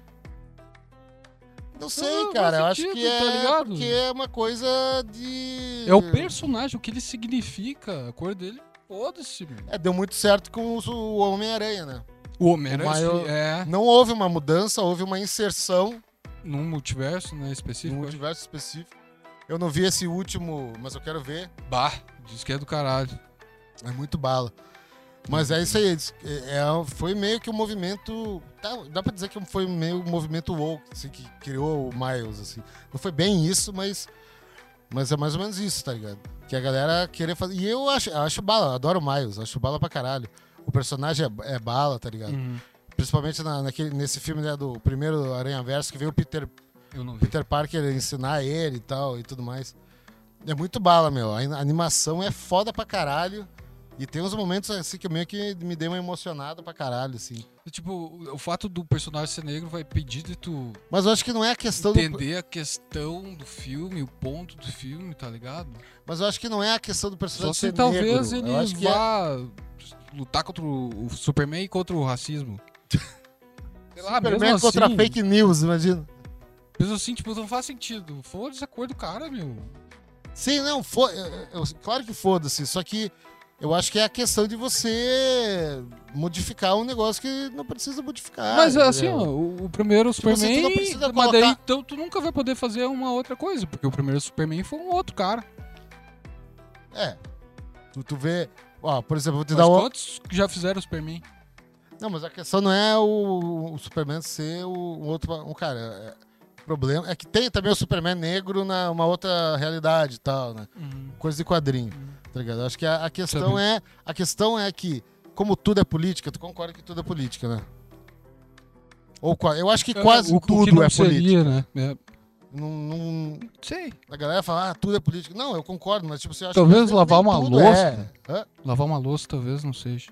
Não sei, Não, cara. Eu faz acho que sentido, tá ligado? porque é uma coisa de... É o personagem, o que ele significa, a cor dele. Foda-se, meu. Deu muito certo com o Homem-Aranha, né? O Homero Miles- é Não houve uma mudança, houve uma inserção num multiverso, né, num específico. universo específico. Eu não vi esse último, mas eu quero ver. Bah, diz que é do caralho. É muito bala. Mas é isso aí. Foi meio que um movimento. Dá pra dizer que foi meio um movimento woke, assim, que criou o Miles, assim. Não foi bem isso, mas é mais ou menos isso, tá ligado? Que a galera queria fazer. E eu acho bala, adoro o Miles, acho bala pra caralho. O personagem é bala, tá ligado? Uhum. Principalmente nesse filme, né, do primeiro Aranha-Verso, que veio o Eu não vi. Peter Parker ensinar ele e tal e tudo mais. É muito bala, meu. A animação é foda pra caralho. E tem uns momentos assim que meio que me deu uma emocionada pra caralho, assim. E, tipo, o fato do personagem ser negro vai pedir de tu Mas eu acho que não é a questão entender a questão do filme, o ponto do filme, tá ligado? Mas eu acho que não é a questão do Só personagem se ser talvez negro. ele Eu acho que vá lutar contra o Superman e contra o racismo. Sei lá, Superman mesmo contra assim, fake news, imagina. mesmo assim, tipo, não faz sentido. Foda-se a cor do cara, meu. Sim, não, claro que foda-se, só que eu acho que é a questão de você modificar um negócio que não precisa modificar. Mas assim, entendeu? ó, o primeiro Tipo assim, tu Superman, não precisa mas daí colocar- então, tu nunca vai poder fazer uma outra coisa, porque o primeiro Superman foi um outro cara. É. Tu vê. Ó, por exemplo, vou te Mas dar um. quantos que já fizeram o Superman? Não, mas a questão não é o Superman ser um outro. Um cara. O problema é que tem também o Superman negro numa outra realidade e tal, né? Coisa de quadrinho, tá ligado? Eu acho que a questão Sabe. a questão é que, como tudo é política, tu concorda que tudo é política, né? Eu acho que quase o que tudo não é política. seria, né? É, Não, sei. a galera fala, tudo é política. Não, eu concordo, mas tipo, você acha Talvez que às vezes lavar nem uma tudo louça. é. Hã? Lavar uma louça talvez não seja.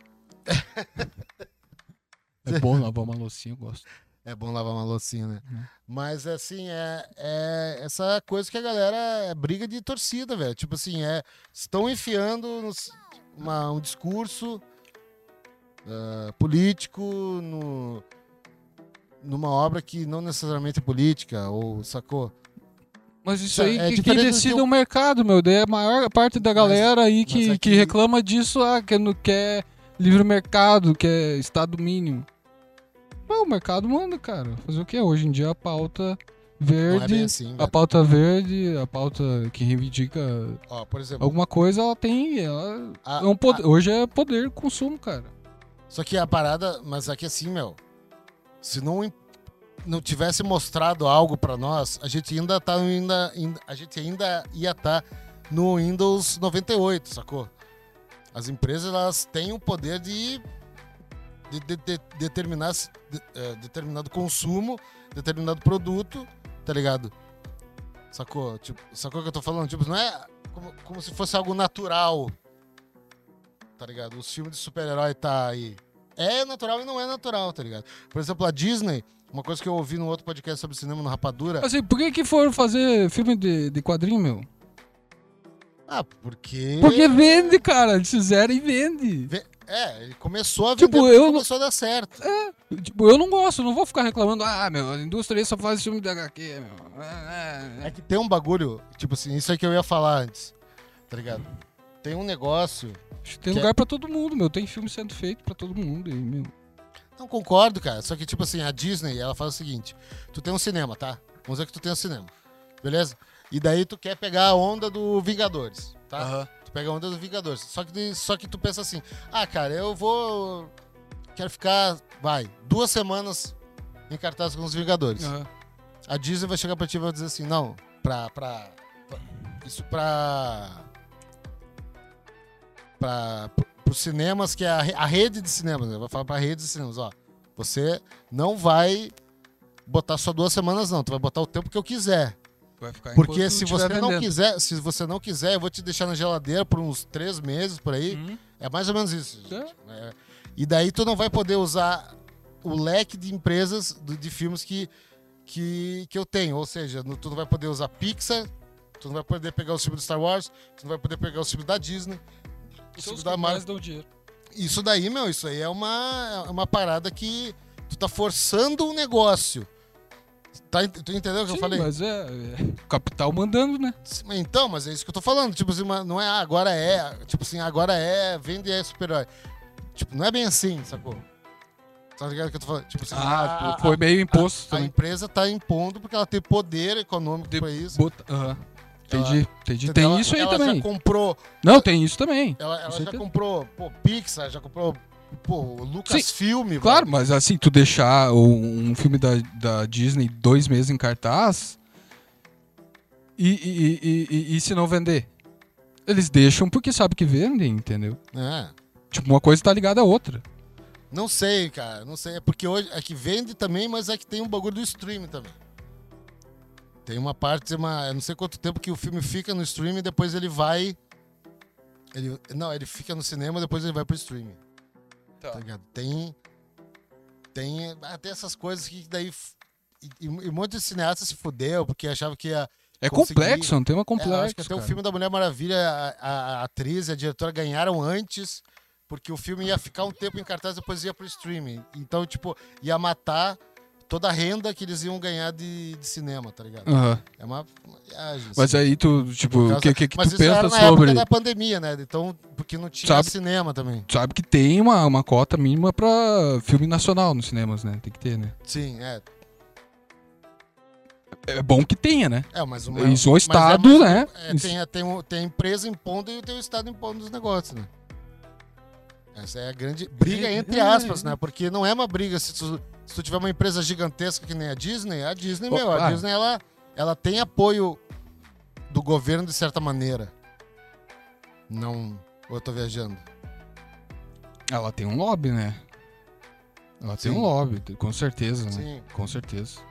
É bom lavar uma loucinha, eu gosto. É bom lavar uma loucinha, né? Uhum. Mas, assim, é essa coisa que a galera é briga de torcida, velho. Tipo assim, estão enfiando um discurso político numa obra que não necessariamente é política, ou sacou? Mas isso aí, É quem diferente do decide que é o mercado, meu. Daí a maior parte da galera aí mas é que que- reclama disso, que não quer livre mercado, quer estado mínimo. Não, o mercado manda, cara. Fazer o quê? Hoje em dia a pauta Não é verde, bem assim, a velho. pauta verde, a pauta que reivindica Ó, por exemplo, alguma coisa, ela tem. Ela a- é um poder, hoje é poder consumo, cara. só que a parada, mas aqui assim, meu, se não tivesse mostrado algo pra nós, a gente a gente ainda ia estar no Windows 98, sacou? As empresas, elas têm o poder de determinar determinado consumo, determinado produto, tá ligado? Sacou? Tipo, sacou o que eu tô falando? Tipo, não é como se fosse algo natural, tá ligado? Os filmes de super-herói tá aí. É natural e não é natural, tá ligado? Por exemplo, a Disney, uma coisa que eu ouvi num outro podcast sobre cinema no Rapadura. Assim, por que foram fazer filme de quadrinho, meu? Ah, porque. Porque vende, cara. Eles fizeram e vende. Ele começou a vender, Tipo, porque eu não- começou a dar certo. Tipo, eu não gosto, não vou ficar reclamando. Ah, meu, a indústria aí só faz filme de HQ, meu. É que tem um bagulho, tipo assim, isso aí que eu ia falar antes, tá ligado? Tem um negócio. Acho que tem Que lugar pra todo mundo, meu. Tem filme sendo feito pra todo mundo aí, meu. Não concordo, cara. Só que, tipo assim, a Disney, ela faz o seguinte: tu tem um cinema, tá? Vamos dizer que tu tem um cinema, beleza? E daí tu quer pegar a onda do Vingadores, tá? Aham. Tu pega a onda do Vingadores. Só que tu pensa assim: ah, cara, quero ficar, 2 semanas em cartaz com os Vingadores. Aham. A Disney vai chegar pra ti e vai dizer assim: não, isso pros cinemas, que é a rede de cinemas, né? Vai falar pra rede de cinemas, ó. Você não vai botar só 2 semanas, não. Tu vai botar o tempo que eu quiser. Vai ficar Porque enquanto se tiver você não vendendo. quiser, eu vou te deixar na geladeira por uns 3 meses, por aí. Uhum. É mais ou menos isso, É. gente. E daí tu não vai poder usar o leque de empresas de filmes que eu tenho. Ou seja, tu não vai poder usar Pixar, tu não vai poder pegar os filmes do Star Wars, tu não vai poder pegar os filmes da Disney, os São filmes os da que Marvel. mais dão dinheiro. Isso daí, meu, isso aí é uma parada que tu tá forçando um negócio. Tu entendeu o que eu Sim, falei? mas é o capital mandando, né? Então, mas é isso que eu tô falando. Tipo assim, não é Tipo assim, agora vende super-herói. Tipo, não é bem assim, sacou? Tá ligado o que eu tô falando? Tipo assim, foi meio imposto a também. empresa tá impondo porque ela tem poder econômico pra isso. Entendi. Entendeu? Tem isso aí ela também. Já comprou, Não, tem isso também. ela já comprou, Pixar, já comprou, Lucasfilm. Claro, mas assim, tu deixar um filme da Disney 2 meses em cartaz e se não vender? Eles deixam porque sabem que vendem, entendeu? Tipo, uma coisa tá ligada à outra. Não sei, cara, não sei. É porque hoje é que vende também, mas é que tem um bagulho do streaming também. Tem uma parte, eu não sei quanto tempo que o filme fica no streaming e depois ele vai... Ele fica no cinema, depois ele vai pro streaming. Tá ligado? Tem até essas coisas que daí... E um monte de cineasta se fudeu porque achava que ia... É complexo, é um tema complexo. Acho que até o filme da Mulher Maravilha, a atriz e a diretora ganharam antes, porque o filme ia ficar um tempo em cartaz e depois ia pro streaming. Então, tipo, ia matar toda a renda que eles iam ganhar de cinema, tá ligado? É uma viagem. Mas aí tu, tipo, o que tu mas isso pensa era na sobre... época da pandemia, né? Então, porque não tinha cinema também. Sabe que tem uma cota mínima pra filme nacional nos cinemas, né? Tem que ter, né? Sim, É bom que tenha, né? Mas isso o Estado, né? Tem a empresa impondo e tem o Estado impondo os negócios, né? Essa é a grande briga, entre aspas, né? Porque não é uma briga se tu tiver uma empresa gigantesca que nem a Disney, a Disney, ela tem apoio do governo de certa maneira. Não... Ou eu tô viajando? Ela tem um lobby, né? Ela tem um lobby, com certeza, né? Sim. Com certeza.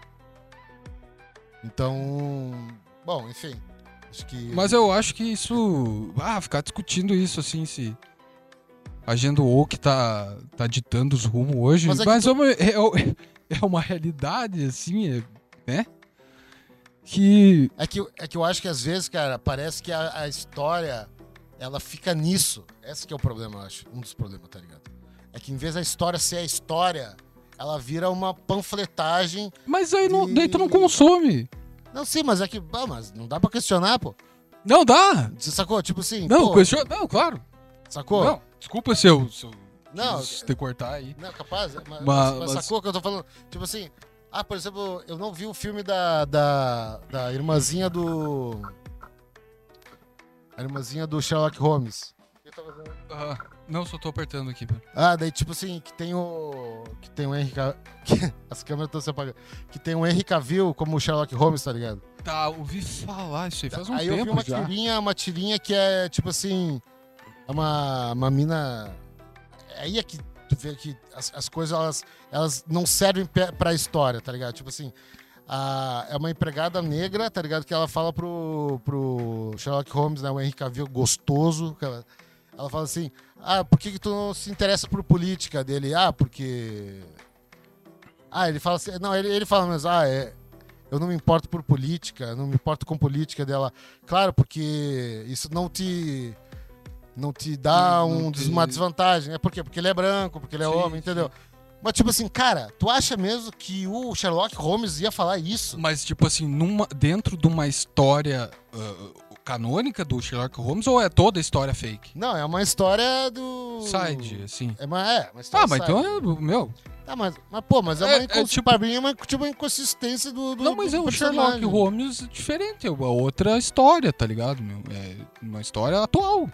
Então... Bom, enfim. Acho que... Mas eu acho que isso... ficar discutindo isso, assim, se... A agenda woke tá ditando os rumos hoje, mas é uma realidade, assim, né? Que... É que eu acho que às vezes, cara, parece que a história, ela fica nisso. Esse que é o problema, eu acho. Um dos problemas, tá ligado? É que em vez da história ser a história, ela vira uma panfletagem. Mas aí daí tu não consome. Não, sim, mas é que... mas não dá pra questionar, pô. Não dá! Você sacou? Tipo assim... Não, não, claro. Sacou? Não, desculpa se eu não, te cortar aí. Não, capaz. Mas sacou o que eu tô falando? Tipo assim... por exemplo, eu não vi o filme da irmãzinha do... A irmãzinha do Sherlock Holmes. Não, só tô apertando aqui. Daí tipo assim, que tem o Henry Cavill... As câmeras estão se apagando. Que tem o Henry Cavill como o Sherlock Holmes, tá ligado? Tá, ouvi falar isso aí faz um tempo já. Aí eu vi uma tirinha que é tipo assim... É uma mina... Aí é que tu vê que as coisas, elas não servem pra história, tá ligado? Tipo assim, é uma empregada negra, tá ligado? Que ela fala pro Sherlock Holmes, né? O Henry Cavill, gostoso. Ela fala assim, por que tu não se interessa por política dele? Porque... ele fala assim, não, ele fala mesmo, eu não me importo por política, não me importo com política dela. Claro, porque isso não te dá uma desvantagem. É por quê? Porque ele é branco, porque ele é homem, entendeu? Mas, tipo assim, cara, tu acha mesmo que o Sherlock Holmes ia falar isso? Mas, tipo assim, dentro de uma história canônica do Sherlock Holmes, ou é toda a história fake? Não, é uma história do... Side, assim. É uma história mas side. então é... Meu... mas pra mim é uma inconsistência do Não, mas do é o Sherlock Holmes diferente, é outra história, tá ligado, meu? É uma história atual.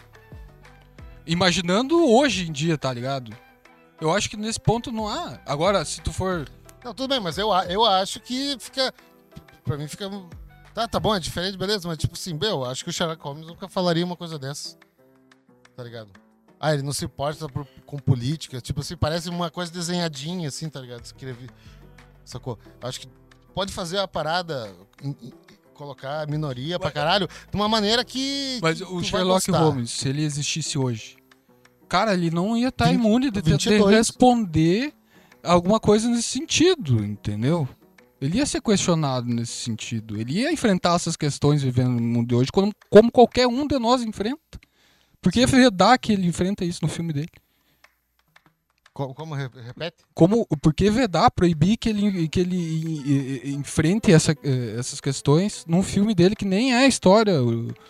Imaginando hoje em dia, tá ligado? Eu acho que nesse ponto não há. Agora, se tu for... Não, tudo bem, mas eu acho que fica... Pra mim fica... Tá bom, é diferente, beleza, mas tipo assim, eu acho que o Sherlock Holmes nunca falaria uma coisa dessa. Tá ligado? Ele não se importa com política. Tipo assim, parece uma coisa desenhadinha, assim, tá ligado? Escrevi. Sacou? Acho que pode fazer a parada... Colocar a minoria pra caralho de uma maneira que... Mas o Sherlock Holmes, se ele existisse hoje, cara, ele não ia estar imune de responder alguma coisa nesse sentido, entendeu? Ele ia ser questionado nesse sentido. Ele ia enfrentar essas questões vivendo no mundo de hoje como qualquer um de nós enfrenta. Por que vedar que ele enfrenta isso no filme dele? Como repete? Por que vedar, proibir que ele enfrente essas questões num filme dele que nem é a história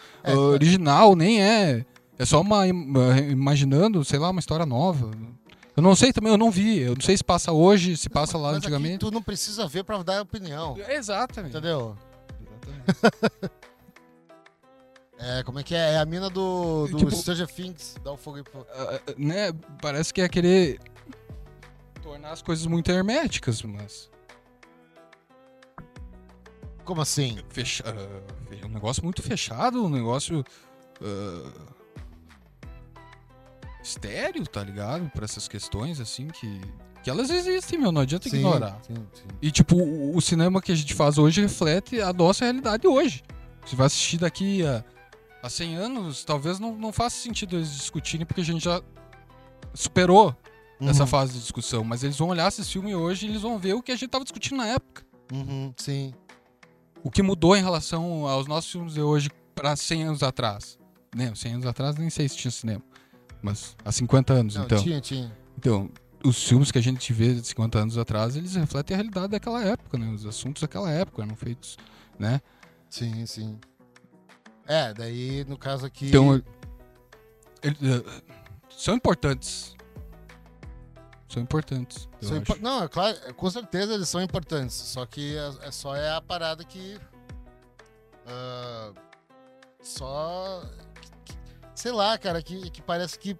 original, nem é. É só imaginando, sei lá, uma história nova. Eu não sei também, eu não vi. Eu não sei se passa hoje, se passa lá Mas antigamente. aqui tu não precisa ver pra dar opinião. Exatamente. Entendeu? Exatamente. Como é que é? É a mina do Tipo- Stranger Things. Dá o fogo aí pro... Né? Parece que é querer tornar as coisas muito herméticas, mas... Como assim? Um negócio muito fechado, um negócio... estéreo, tá ligado? Pra essas questões, assim, que elas existem, meu, não adianta ignorar. Sim. E, tipo, o cinema que a gente faz hoje reflete a nossa realidade hoje. Se vai assistir daqui a 100 anos, talvez não faça sentido eles discutirem, porque a gente já superou essa fase de discussão. Mas eles vão olhar esse filme hoje e eles vão ver o que a gente tava discutindo na época. Sim. O que mudou em relação aos nossos filmes de hoje pra 100 anos atrás. Né? 100 anos atrás nem sei se tinha cinema. Mas há 50 anos, Não, então. tinha. Então, os filmes que a gente vê de 50 anos atrás, eles refletem a realidade daquela época, né? Os assuntos daquela época eram feitos, né? Sim. Daí, no caso aqui... Então, são importantes. São importantes. eu acho. Não, é claro, com certeza eles são importantes. Só que é a parada que... sei lá, cara, que parece que...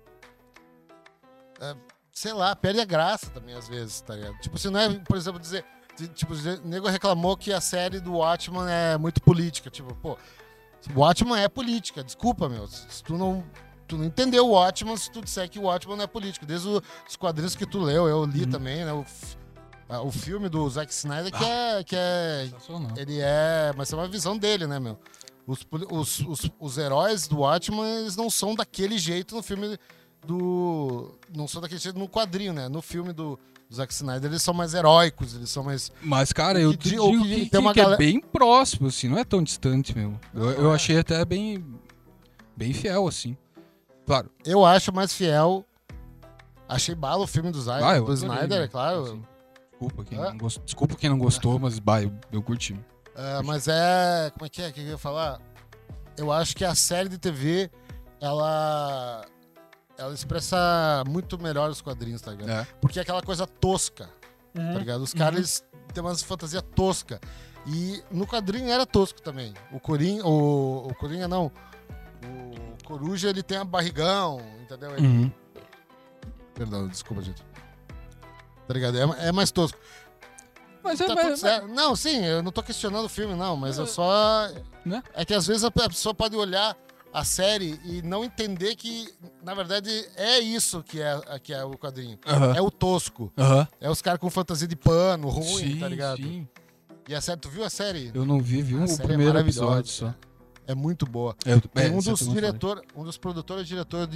sei lá, perde a graça também às vezes, tá ligado? Tipo, se não é, por exemplo, dizer... Tipo, o nego reclamou que a série do Watchmen é muito política. Tipo, pô, o Watchmen é política. Desculpa, meu. Se tu não entendeu o Watchmen se tu disser que o Watchmen não é político. Desde os quadrinhos que tu leu, eu li também, né? O filme do Zack Snyder que é Sensacional. ele é... Mas é uma visão dele, né, meu? Os heróis do Watchmen, eles não são daquele jeito no filme não são daquele jeito no quadrinho, né? No filme do Zack Snyder, eles são mais heróicos, eles são mais... Mas, cara, eu digo que tem uma é galera- bem próximo, assim, não é tão distante, meu. Eu achei até bem fiel, assim. Claro. Eu acho mais fiel. Achei bala o filme do eu adorei, Snyder, né? é claro. Assim, desculpa quem não gostou, mas, eu curti. Mas como é que eu ia falar? Eu acho que a série de TV, ela expressa muito melhor os quadrinhos, tá ligado? É. Porque é aquela coisa tosca, tá ligado? Os caras, eles têm uma fantasia tosca. E no quadrinho era tosco também. O Coringa não. O Coruja, ele tem a barrigão, entendeu? Perdão, desculpa, gente. Tá ligado? É mais tosco. Mas Tá tudo certo. Não, sim, eu não tô questionando o filme, não, mas eu só... Né? É que às vezes a pessoa pode olhar a série e não entender que, na verdade, é isso que é o quadrinho. É o tosco. É os caras com fantasia de pano, ruim, Sim, tá ligado? sim. E a série, tu viu a série? Eu não vi A o série é primeiro maravilhosa, episódio só. É muito boa. Tem Um dos produtores, diretor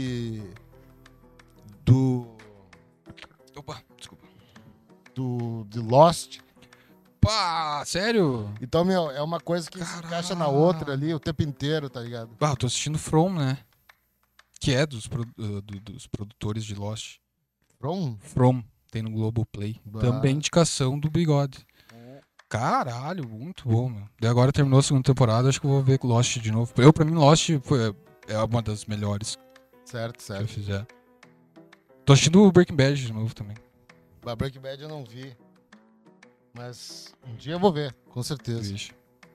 Opa, desculpa. de Lost. Pá, sério? Então, meu, é uma coisa que se encaixa na outra ali o tempo inteiro, tá ligado? Eu tô assistindo From, né? Que é dos produtores de Lost. From, tem no Globoplay. Bah. Também indicação do Bigode. Caralho, muito bom, meu. Daí agora terminou a segunda temporada, acho que eu vou ver Lost de novo. Pra mim, Lost é uma das melhores Certo. que eu fizer. Tô assistindo o Breaking Bad de novo também. Breaking Bad eu não vi. Mas um dia eu vou ver, com certeza. Vixe.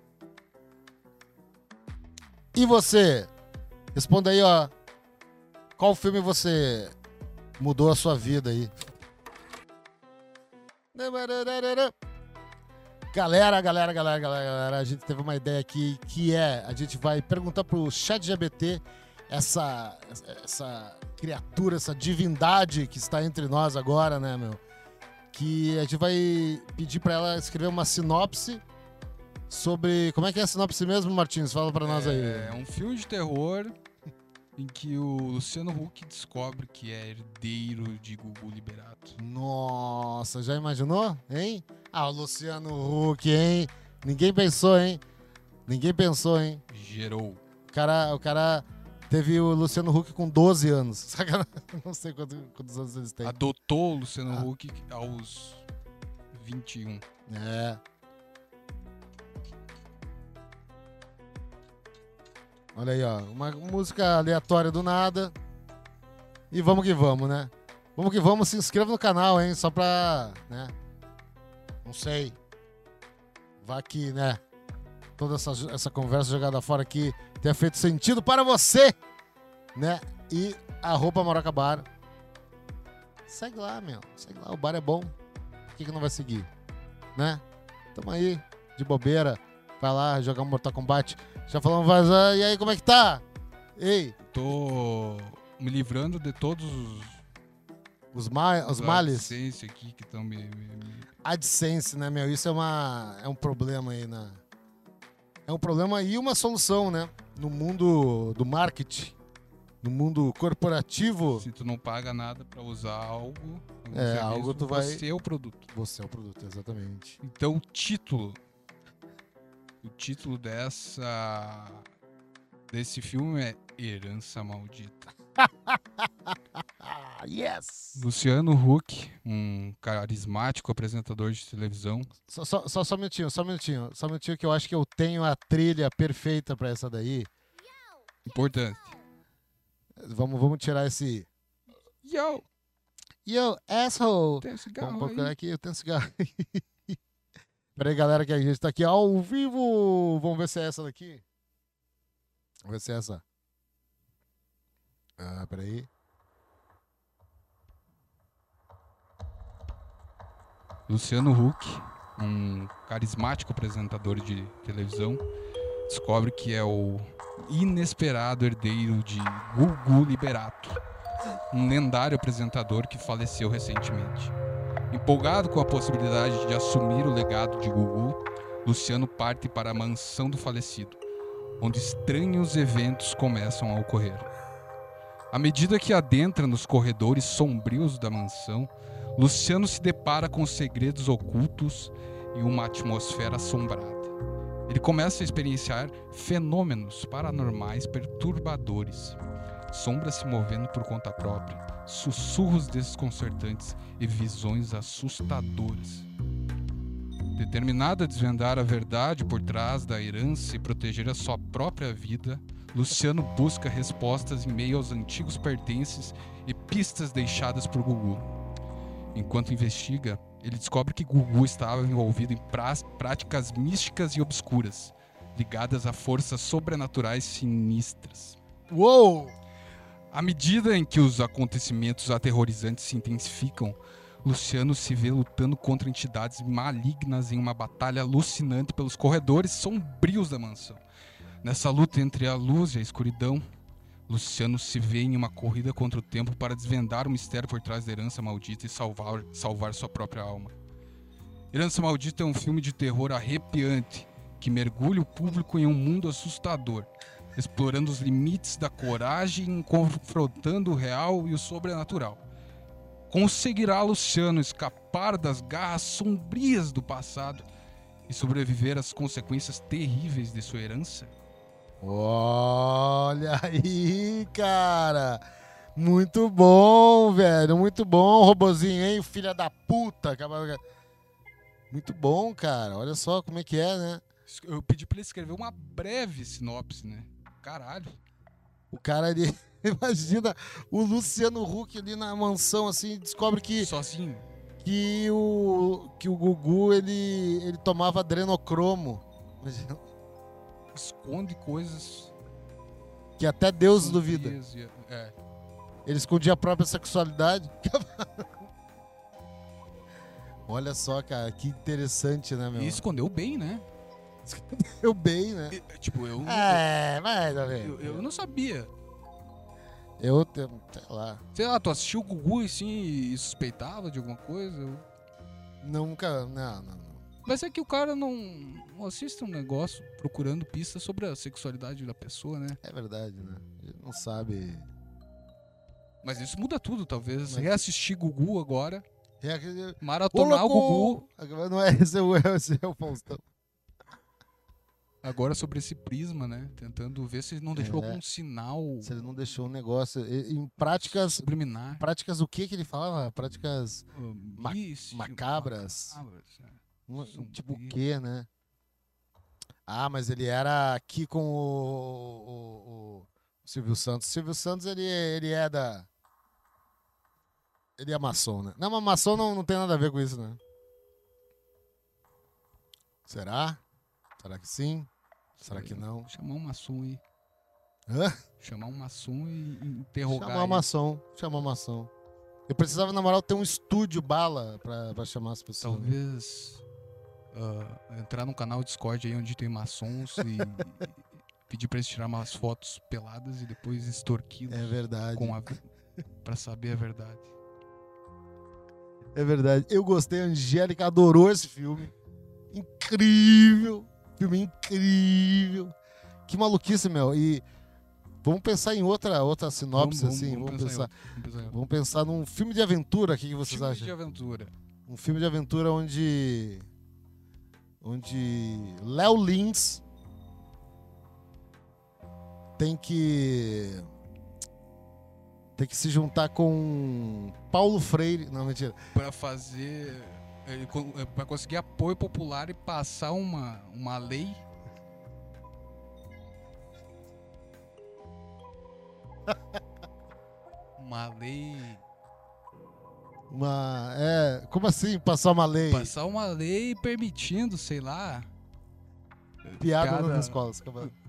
E você? Responda aí, ó. Qual filme você mudou a sua vida aí? Galera, a gente teve uma ideia aqui que a gente vai perguntar pro ChatGPT, essa criatura, essa divindade que está entre nós agora, né, meu? Que a gente vai pedir pra ela escrever uma sinopse sobre... Como é que é a sinopse mesmo, Martins? Fala pra nós aí. É um filme de terror em que o Luciano Huck descobre que é herdeiro de Gugu Liberato. Nossa, já imaginou, hein? O Luciano Huck, hein? Ninguém pensou, hein? Gerou. O cara teve o Luciano Huck com 12 anos. Sacanagem, não sei quantos anos eles têm. Adotou o Luciano Huck aos 21. É. Olha aí, ó. Uma música aleatória do nada. E vamos que vamos, né? Vamos que vamos, se inscreva no canal, hein? Só pra, né? Não sei. Vai que, né? Toda essa conversa jogada fora aqui tenha feito sentido para você, né? E @Maroca Bar. Segue lá, meu. Segue lá, o bar é bom. Por que não vai seguir? Né? Tamo aí, de bobeira. Vai lá, jogar um Mortal Kombat. Já falamos, vazar. E aí, como é que tá? Ei. Tô me livrando de todos Os males. AdSense aqui que estão AdSense, né, meu? Isso é um problema aí, né? É um problema e uma solução, né? No mundo do marketing, no mundo corporativo. Se tu não paga nada pra usar algo, algo tu vai... Você é o produto. Você é o produto, exatamente. Então o título desse filme é Herança Maldita. Yes! Luciano Huck, um carismático apresentador de televisão. Só um minutinho que eu acho que eu tenho a trilha perfeita pra essa daí. Importante. Vamos tirar esse... Yo! Yo, asshole! Tem cigarro Vamos procurar aí. aqui, eu tenho cigarro. Peraí, galera, que a gente tá aqui ao vivo. Vamos ver se é essa daqui. Vamos ver se é essa. Ah, peraí. Luciano Huck, um carismático apresentador de televisão, descobre que é o inesperado herdeiro de Gugu Liberato, um lendário apresentador que faleceu recentemente. Empolgado com a possibilidade de assumir o legado de Gugu, Luciano parte para a mansão do falecido, onde estranhos eventos começam a ocorrer. À medida que adentra nos corredores sombrios da mansão, Luciano se depara com segredos ocultos e uma atmosfera assombrada. Ele começa a experienciar fenômenos paranormais perturbadores, sombras se movendo por conta própria, sussurros desconcertantes e visões assustadoras. Determinado a desvendar a verdade por trás da herança e proteger a sua própria vida, Luciano busca respostas em meio aos antigos pertences e pistas deixadas por Gugu. Enquanto investiga, ele descobre que Gugu estava envolvido em práticas místicas e obscuras, ligadas a forças sobrenaturais sinistras. Uou! À medida em que os acontecimentos aterrorizantes se intensificam, Luciano se vê lutando contra entidades malignas em uma batalha alucinante pelos corredores sombrios da mansão. Nessa luta entre a luz e a escuridão, Luciano se vê em uma corrida contra o tempo para desvendar o mistério por trás da herança maldita e salvar sua própria alma. Herança Maldita é um filme de terror arrepiante que mergulha o público em um mundo assustador, explorando os limites da coragem e confrontando o real e o sobrenatural. Conseguirá Luciano escapar das garras sombrias do passado e sobreviver às consequências terríveis de sua herança? Olha aí, cara. Muito bom, velho. Muito bom, robozinho, hein? Filha da puta. Muito bom, cara. Olha só como é que é, né? Eu pedi pra ele escrever uma breve sinopse, né? Caralho. O cara ali... Imagina o Luciano Huck ali na mansão, assim, descobre que... Sozinho. Que o Gugu, ele tomava adrenocromo. Imagina. Esconde coisas Que até Deus duvida. É. Ele escondia a própria sexualidade. Olha só, cara, que interessante, né, meu? E escondeu bem, né? Escondeu bem, né? Tipo, Vai, tá vendo? eu não sabia. Sei lá. Sei lá, tu assistiu o Gugu assim e suspeitava de alguma coisa? Nunca, não. Mas é que o cara não assiste um negócio procurando pistas sobre a sexualidade da pessoa, né? É verdade, né? Ele não sabe. Mas isso muda tudo, talvez. Mas- Reassistir Gugu agora, Ô, maratonar o louco! Gugu, Não é esse é o Faustão. agora sobre esse prisma, né? Tentando ver se ele não deixou É. algum sinal Se ele não deixou um negócio. Em práticas. subliminar. Práticas o que ele falava? Práticas Místico, macabras. é. Tipo o quê, né? Ah, mas ele era aqui com o Silvio Santos. O Silvio Santos, ele é da... Ele é maçom, né? Não, mas maçom não tem nada a ver com isso, né? Será? Será que sim? Será que não? Chamar um maçom aí. Hã? Chamar um maçom e interrogar Chamar o ele. maçom. Chamar o maçom. Eu precisava, na moral, ter um estúdio bala pra chamar as pessoas. Talvez entrar num canal Discord aí onde tem maçons e pedir pra eles tirar umas fotos peladas e depois extorquí-los É verdade. pra saber a verdade. É verdade. Eu gostei, a Angélica adorou esse filme. Incrível. Filme incrível. Que maluquice, meu. E vamos pensar em outra sinopse, assim. Vamos pensar num filme de aventura. O que vocês acham? Filme de aventura. Um filme de aventura onde Léo Lins tem que se juntar com Paulo Freire. Não, mentira. Pra fazer... Pra conseguir apoio popular e passar uma lei... Uma lei... Como assim passar uma lei? Passar uma lei permitindo, sei lá... Piada nas escolas.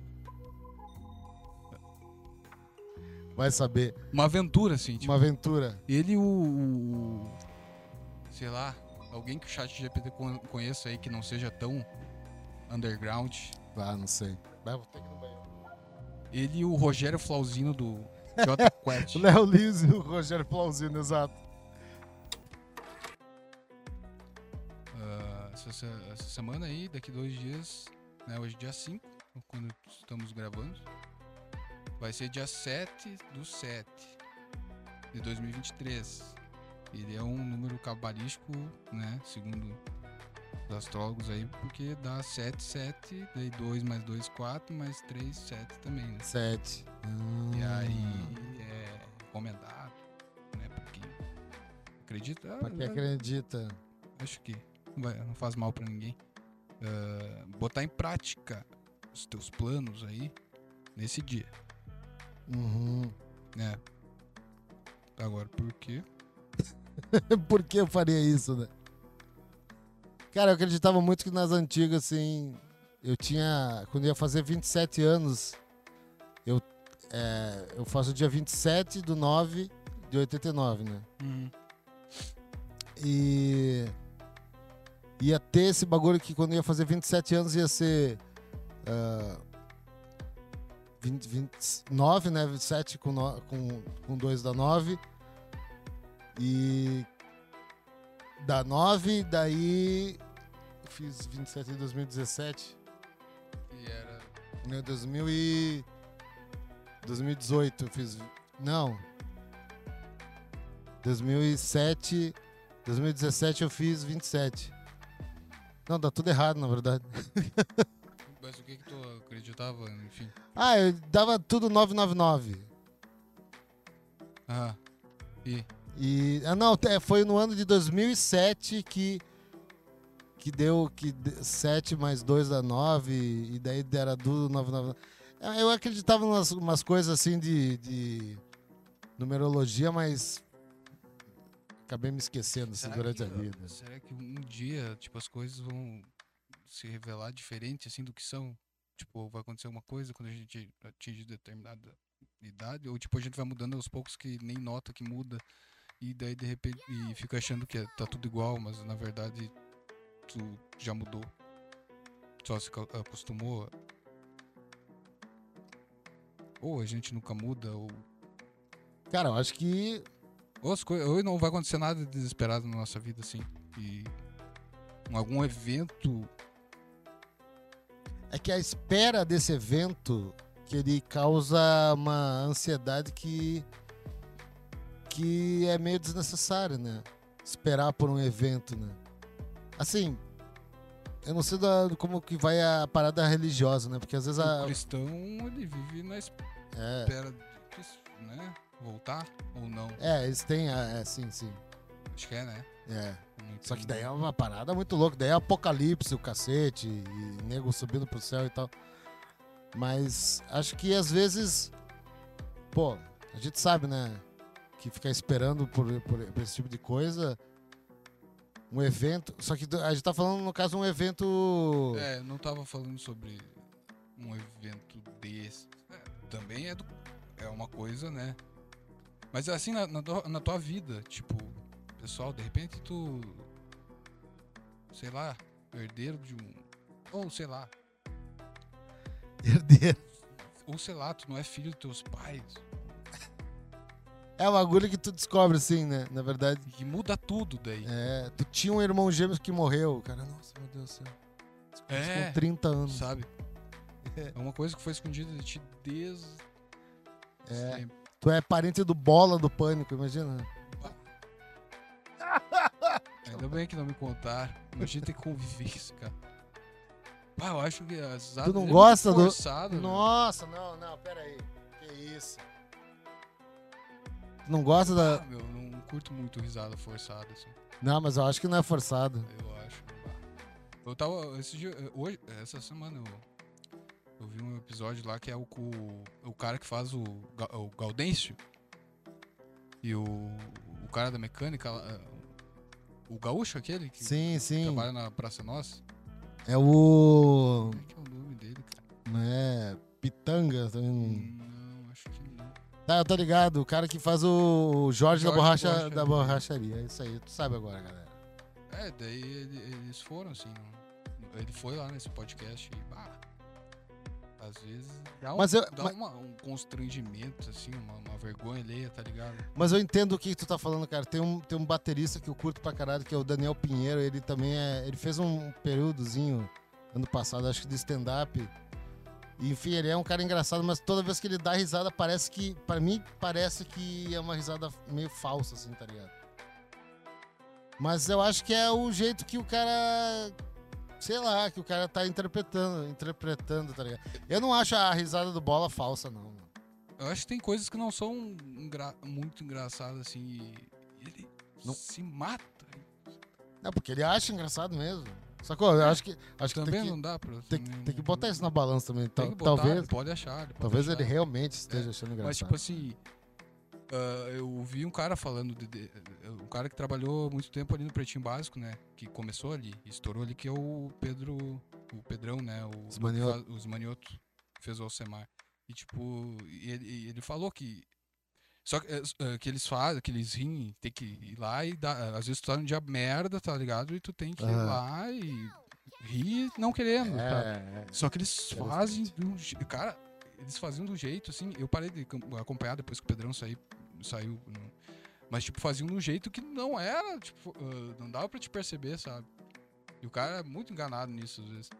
Vai saber. Uma aventura, assim. Tipo, Uma aventura. ele sei lá, alguém que o chat GPT conheça aí que não seja tão underground. Ah, não sei. Vou ter que ir no banheiro. Ele e o Rogério Flauzino do J Quest. O Léo Lins e o Rogério Flauzino, exato. Essa semana aí, daqui 2 dias, né, hoje dia 5, quando estamos gravando, vai ser dia 7/7 de 2023. Ele é um número cabalístico, né, segundo os astrólogos aí, porque dá 7, 7, daí 2 mais 2, 4, mais 3, 7 também, né? 7. E aí é recomendado, né, pra quem acredita. Pra quem acredita. Acho que não faz mal pra ninguém. Botar em prática os teus planos aí nesse dia. Uhum. Né? Agora, por quê? Por que eu faria isso, né? Cara, eu acreditava muito que nas antigas, assim, quando ia fazer 27 anos, eu faço dia 27/9 de 89, né? E ia ter esse bagulho que quando ia fazer 27 anos ia ser 29, né? 27 com 2 dá 9. E dá 9, daí eu fiz 27 em 2017. E era... Em 2018 eu fiz... Não. 2017 eu fiz 27. Não, dá tudo errado, na verdade. Mas o que tu acreditava, enfim? Eu dava tudo 999. Ah, foi no ano de 2007 que deu 7 mais 2 dá 9, e daí era tudo 999. Eu acreditava em umas coisas assim de numerologia, mas acabei me esquecendo assim, durante a vida. Será que um dia, tipo, as coisas vão se revelar diferente, assim, do que são? Tipo, vai acontecer uma coisa quando a gente atinge determinada idade, ou tipo, a gente vai mudando aos poucos que nem nota que muda, e daí de repente e fica achando que tá tudo igual, mas na verdade tu já mudou. Só se acostumou. Ou a gente nunca muda, ou... Cara, eu acho que... Ou não vai acontecer nada desesperado na nossa vida, assim. E algum evento... É que a espera desse evento, que ele causa uma ansiedade que é meio desnecessária, né? Esperar por um evento, né? Assim, eu não sei como que vai a parada religiosa, né? Porque às vezes o cristão, ele vive na espera de, né? Voltar ou não. Eles têm... sim. Acho que é, né? Só que daí é uma parada muito louca. Daí é apocalipse, o cacete, e nego subindo pro céu e tal. Mas acho que às vezes... Pô, a gente sabe, né? que fica esperando por esse tipo de coisa, um evento... Só que a gente tá falando, no caso, um evento... Não tava falando sobre um evento desse. Também é uma coisa, né? Mas assim, na tua vida, tipo, pessoal, de repente tu... Sei lá, herdeiro de um... Ou sei lá. Herdeiro. Ou sei lá, tu não é filho dos teus pais. É um bagulho que tu descobre, assim, né? Na verdade. Que muda tudo daí. Tu tinha um irmão gêmeo que morreu. Cara, nossa, meu Deus do céu. Com 30 anos. Sabe? É uma coisa que foi escondida de ti desde sempre. Tu é parente do Bola do Pânico, imagina. Ainda bem que não me contaram. Imagina ter que conviver com esse cara. Pá, eu acho que as Tu não gosta do... forçado, Nossa, não, pera aí. Que isso? Tu não gosta da... Meu, não curto muito risada forçada, assim. Não, mas eu acho que não é forçado. Eu acho. Eu tava... Essa semana eu vi um episódio lá que é o cara que faz o Gaudêncio. E o cara da mecânica, o gaúcho aquele que Sim. trabalha na Praça Nossa. É o... Como é que é o nome dele, cara? É... Pitanga também. Não, acho que não. Tá, eu tô ligado. O cara que faz o Jorge da Borracharia. borracharia. É isso aí. Tu sabe agora, galera. Daí eles foram, assim. Ele foi lá nesse podcast e, às vezes dá um constrangimento, assim, uma vergonha alheia, tá ligado? Mas eu entendo o que tu tá falando, cara. Tem um baterista que eu curto pra caralho, que é o Daniel Pinheiro. Ele também ele fez um períodozinho, ano passado, acho que de stand-up. E, enfim, ele é um cara engraçado, mas toda vez que ele dá risada, pra mim, parece que é uma risada meio falsa, assim, tá ligado? Mas eu acho que é o jeito que o cara... Sei lá, que o cara tá interpretando, tá ligado? Eu não acho a risada do Bola falsa, não. Eu acho que tem coisas que não são muito engraçadas, assim, e ele se mata. Não, porque ele acha engraçado mesmo. Sacou? Eu acho que Também não dá pra... tem que botar isso na balança também. Tem que botar, Talvez, ele pode achar. talvez ele realmente esteja achando engraçado. Mas, tipo assim, eu vi um cara falando, um cara que trabalhou muito tempo ali no Pretinho Básico, né? Que começou ali, estourou ali, que é o Pedrão, né? O Zmanioto, que fez o Alcemar. E, tipo, ele falou que... Só que eles fazem, que eles riem, tem que ir lá e dar... Às vezes tu tá num dia merda, tá ligado? E tu tem que ir lá e rir não querendo, tá? Só que eles fazem de um jeito... Cara, eles faziam do jeito, assim... Eu parei de acompanhar depois que o Pedrão saiu. Mas, tipo, faziam de um jeito que não era, tipo... não dava pra te perceber, sabe? E o cara é muito enganado nisso, às vezes.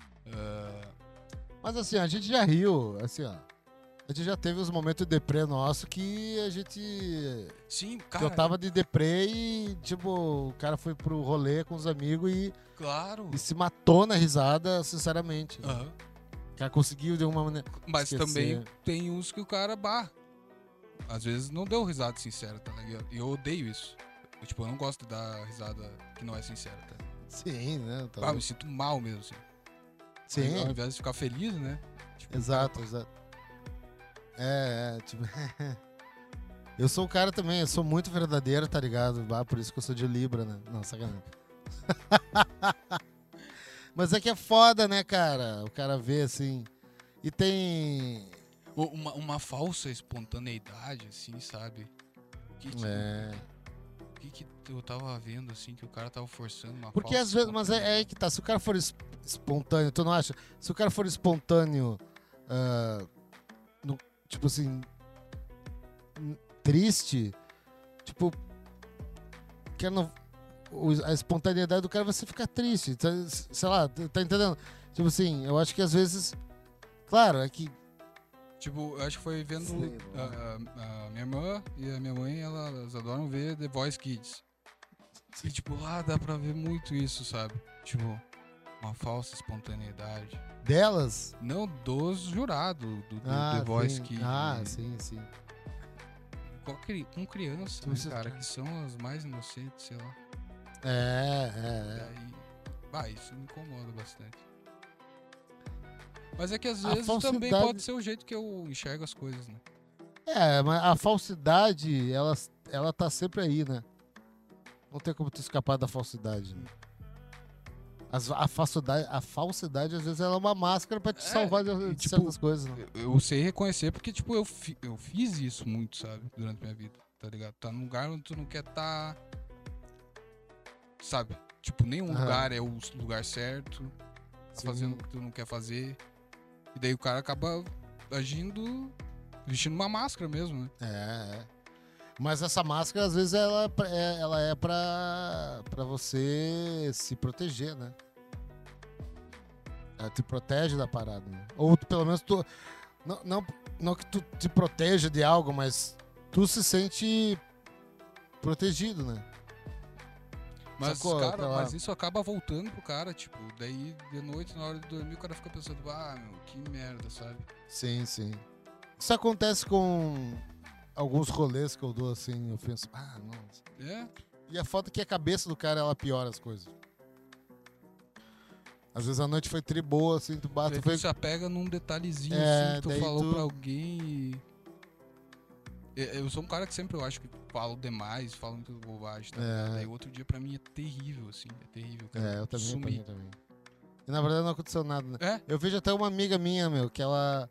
Mas, assim, a gente já riu, assim, ó. A gente já teve os momentos de deprê nosso que a gente... Sim, cara... Eu tava de deprê e, tipo, o cara foi pro rolê com os amigos Claro. e se matou na risada, sinceramente. Né? O cara conseguiu de alguma maneira... Mas também tem uns que o cara, às vezes não deu risada sincera, tá ligado? E eu odeio isso. Eu não gosto de dar risada que não é sincera, tá? Sim, né? Eu me sinto mal mesmo, assim. Sim. Ao invés de ficar feliz, né? Tipo, Exato. Tipo... Eu sou o cara também, eu sou muito verdadeiro, tá ligado? Por isso que eu sou de Libra, né? Não, sacanagem. Mas é que é foda, né, cara? O cara vê, assim... E tem... Uma falsa espontaneidade, assim, sabe? Que eu tava vendo, assim, que o cara tava forçando uma Porque falsa às vezes... Mas é aí que tá, se o cara for espontâneo, tu não acha? Se o cara for espontâneo... tipo assim, triste, tipo, a espontaneidade do cara vai ficar triste, sei lá, tá entendendo? Tipo assim, eu acho que às vezes, claro, é que... Tipo, eu acho que foi vendo a minha irmã e a minha mãe, elas adoram ver The Voice Kids. E, tipo, lá dá pra ver muito isso, sabe? Tipo, uma falsa espontaneidade. Delas? Não, dos jurados do The Voice Kids. Sim. Com crianças, né, cara, que são as mais inocentes, sei lá. Daí, isso me incomoda bastante. Mas é que às vezes também pode ser o jeito que eu enxergo as coisas, né? Mas a falsidade, ela tá sempre aí, né? Não tem como tu escapar da falsidade. A falsidade, às vezes, ela é uma máscara pra te salvar de certas coisas, né? Eu sei reconhecer porque, tipo, eu fiz isso muito, sabe? Durante a minha vida, tá ligado? Tá num lugar onde tu não quer tá... Sabe? Tipo, nenhum lugar é o lugar certo. Tá fazendo o que tu não quer fazer. E daí o cara acaba agindo... Vestindo uma máscara mesmo, né? Mas essa máscara, às vezes, ela é pra você se proteger, né? Ela te protege da parada, né? Ou pelo menos tu... Não que tu te proteja de algo, mas tu se sente protegido, né? Mas, Sacou? cara, mas isso acaba voltando pro cara, tipo, daí de noite, na hora de dormir, o cara fica pensando, meu, que merda, sabe? Sim. Isso acontece com alguns rolês que eu dou, assim, eu penso, não. E a foto é que a cabeça do cara, ela piora as coisas. Às vezes a noite foi tri boa, assim, tu bate... Tu se apega num detalhezinho, assim, que tu falou pra alguém e... Eu sou um cara que sempre eu acho que falo demais, falo muito bobagem, tá? Daí outro dia pra mim é terrível, assim, é terrível. Cara. Eu também. E na verdade não aconteceu nada, né? Eu vejo até uma amiga minha, meu, que ela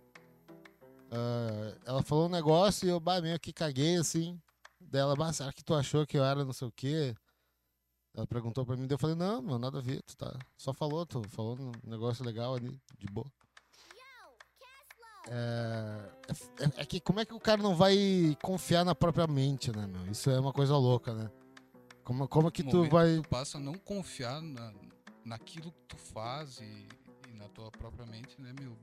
falou um negócio e eu, meio que caguei, assim. Dela, será que tu achou que eu era não sei o quê? Ela perguntou pra mim, daí eu falei, não, meu, nada a ver, tu falou um negócio legal ali, de boa. É que como é que o cara não vai confiar na própria mente, né, meu? Isso é uma coisa louca, né? Como é que tu vai... Tu passa a não confiar naquilo que tu faz e na tua própria mente, né, meu?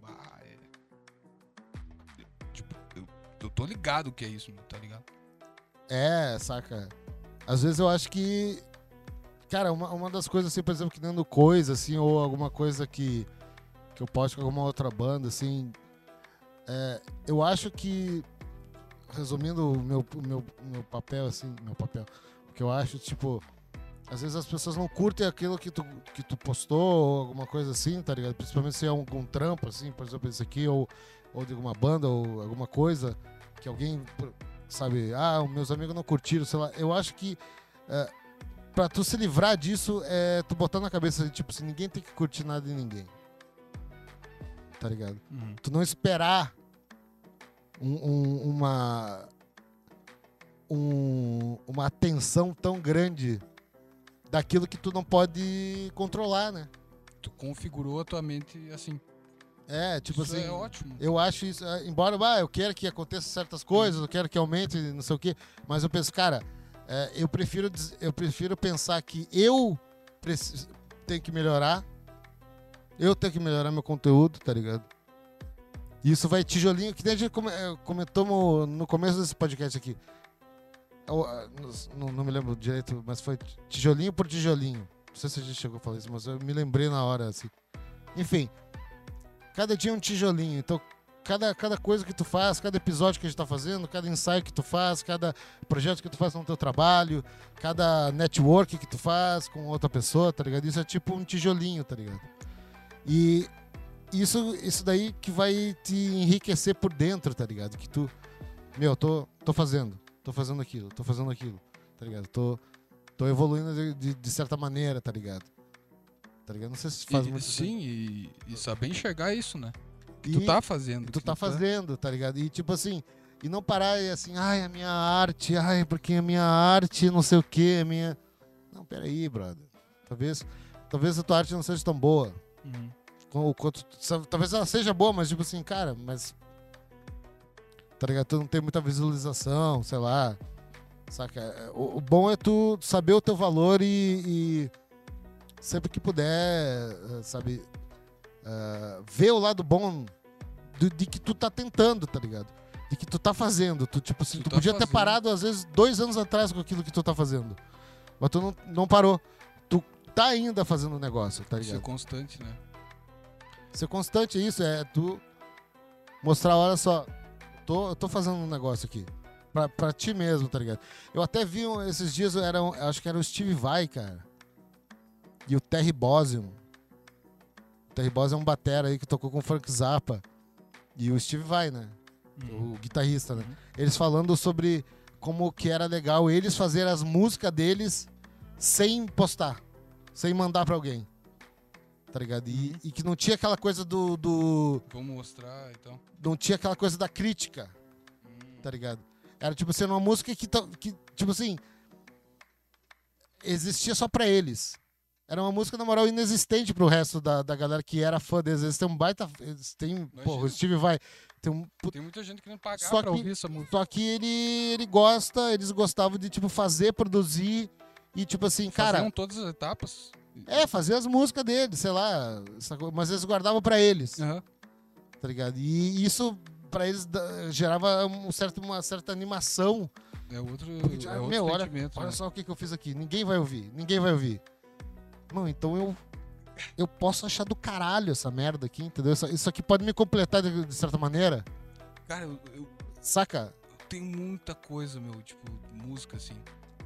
Tipo, eu tô ligado que é isso, tá ligado? Saca? Às vezes eu acho que... Cara, uma das coisas, assim, por exemplo, que dando coisa, assim, ou alguma coisa que eu posto com alguma outra banda, assim... eu acho que, resumindo o meu papel, assim, o que eu acho, tipo, às vezes as pessoas não curtem aquilo que tu postou, ou alguma coisa assim, tá ligado? Principalmente se é algum trampo, assim, por exemplo, esse aqui, ou de alguma banda, ou alguma coisa, que alguém, sabe, meus amigos não curtiram, sei lá. Eu acho que, pra tu se livrar disso, tu botar na cabeça, tipo, assim, ninguém tem que curtir nada de ninguém. Tá ligado? Tu não esperar uma atenção tão grande daquilo que tu não pode controlar, né? Tu configurou a tua mente assim. Tipo isso assim, é ótimo. Eu acho isso, embora eu quero que aconteça certas coisas, eu quero que aumente, não sei o quê, mas eu penso, cara, eu prefiro pensar que eu tenho que melhorar. Eu tenho que melhorar meu conteúdo, tá ligado? Isso vai tijolinho, que nem a gente comentou no começo desse podcast aqui. Não me lembro direito, mas foi tijolinho por tijolinho. Não sei se a gente chegou a falar isso, mas eu me lembrei na hora, assim. Enfim, cada dia é um tijolinho. Então, cada coisa que tu faz, cada episódio que a gente tá fazendo, cada ensaio que tu faz, cada projeto que tu faz no teu trabalho, cada network que tu faz com outra pessoa, tá ligado? Isso é tipo um tijolinho, tá ligado? E isso daí que vai te enriquecer por dentro, tá ligado? Que tu, tô fazendo aquilo, tá ligado? Tô evoluindo de certa maneira, tá ligado? Tá ligado? Não sei se faz muito sim, e saber enxergar isso, né? Que tu tá fazendo. Tu tá fazendo, tá ligado? E tipo assim, e não parar e assim, a minha arte, porque a minha arte, não sei o que, a minha... Não, peraí, brother. Talvez a tua arte não seja tão boa. Talvez ela seja boa, mas tipo assim, cara, tá ligado? Tu não tem muita visualização, sei lá, saca? O bom é tu saber o teu valor e sempre que puder, sabe, ver o lado bom de que tu tá tentando, tá ligado? De que tu tá fazendo. Tu, tipo assim, tu podia ter parado, às vezes, 2 anos atrás com aquilo que tu tá fazendo. Mas tu não parou. Tu tá ainda fazendo o negócio, tá ligado? Ser constante, né? Ser constante é isso, é tu mostrar, olha só, eu tô fazendo um negócio aqui. Pra ti mesmo, tá ligado? Eu até vi esses dias, acho que era o Steve Vai, cara. E o Terry Bozzio. O Terry Bozzio é um batera aí que tocou com o Frank Zappa. E o Steve Vai, né? o guitarrista, né? Eles falando sobre como que era legal eles fazer as músicas deles sem postar, sem mandar pra alguém, tá ligado? E que não tinha aquela coisa Vamos mostrar, então. não tinha aquela coisa da crítica, tá ligado? Era tipo assim, uma música que tipo assim, existia só pra eles. Era uma música, na moral, inexistente pro resto da galera que era fã deles. Eles têm um baita... Pô, o Steve Vai... Tem muita gente querendo pagar Só pra que- ouvir essa música. Só que eles gostavam de, tipo, fazer, produzir e, tipo assim, cara... Faziam todas as etapas. fazer as músicas deles, sei lá, mas eles guardavam pra eles, Aham. tá ligado? E isso, pra eles, gerava uma certa animação. É outro, Porque, é outro meu, sentimento. olha né? só o que eu fiz aqui. Ninguém vai ouvir. Mano, então eu posso achar do caralho essa merda aqui, entendeu? Isso aqui pode me completar de certa maneira. Cara, eu Saca? tenho muita coisa, meu, tipo, música, assim.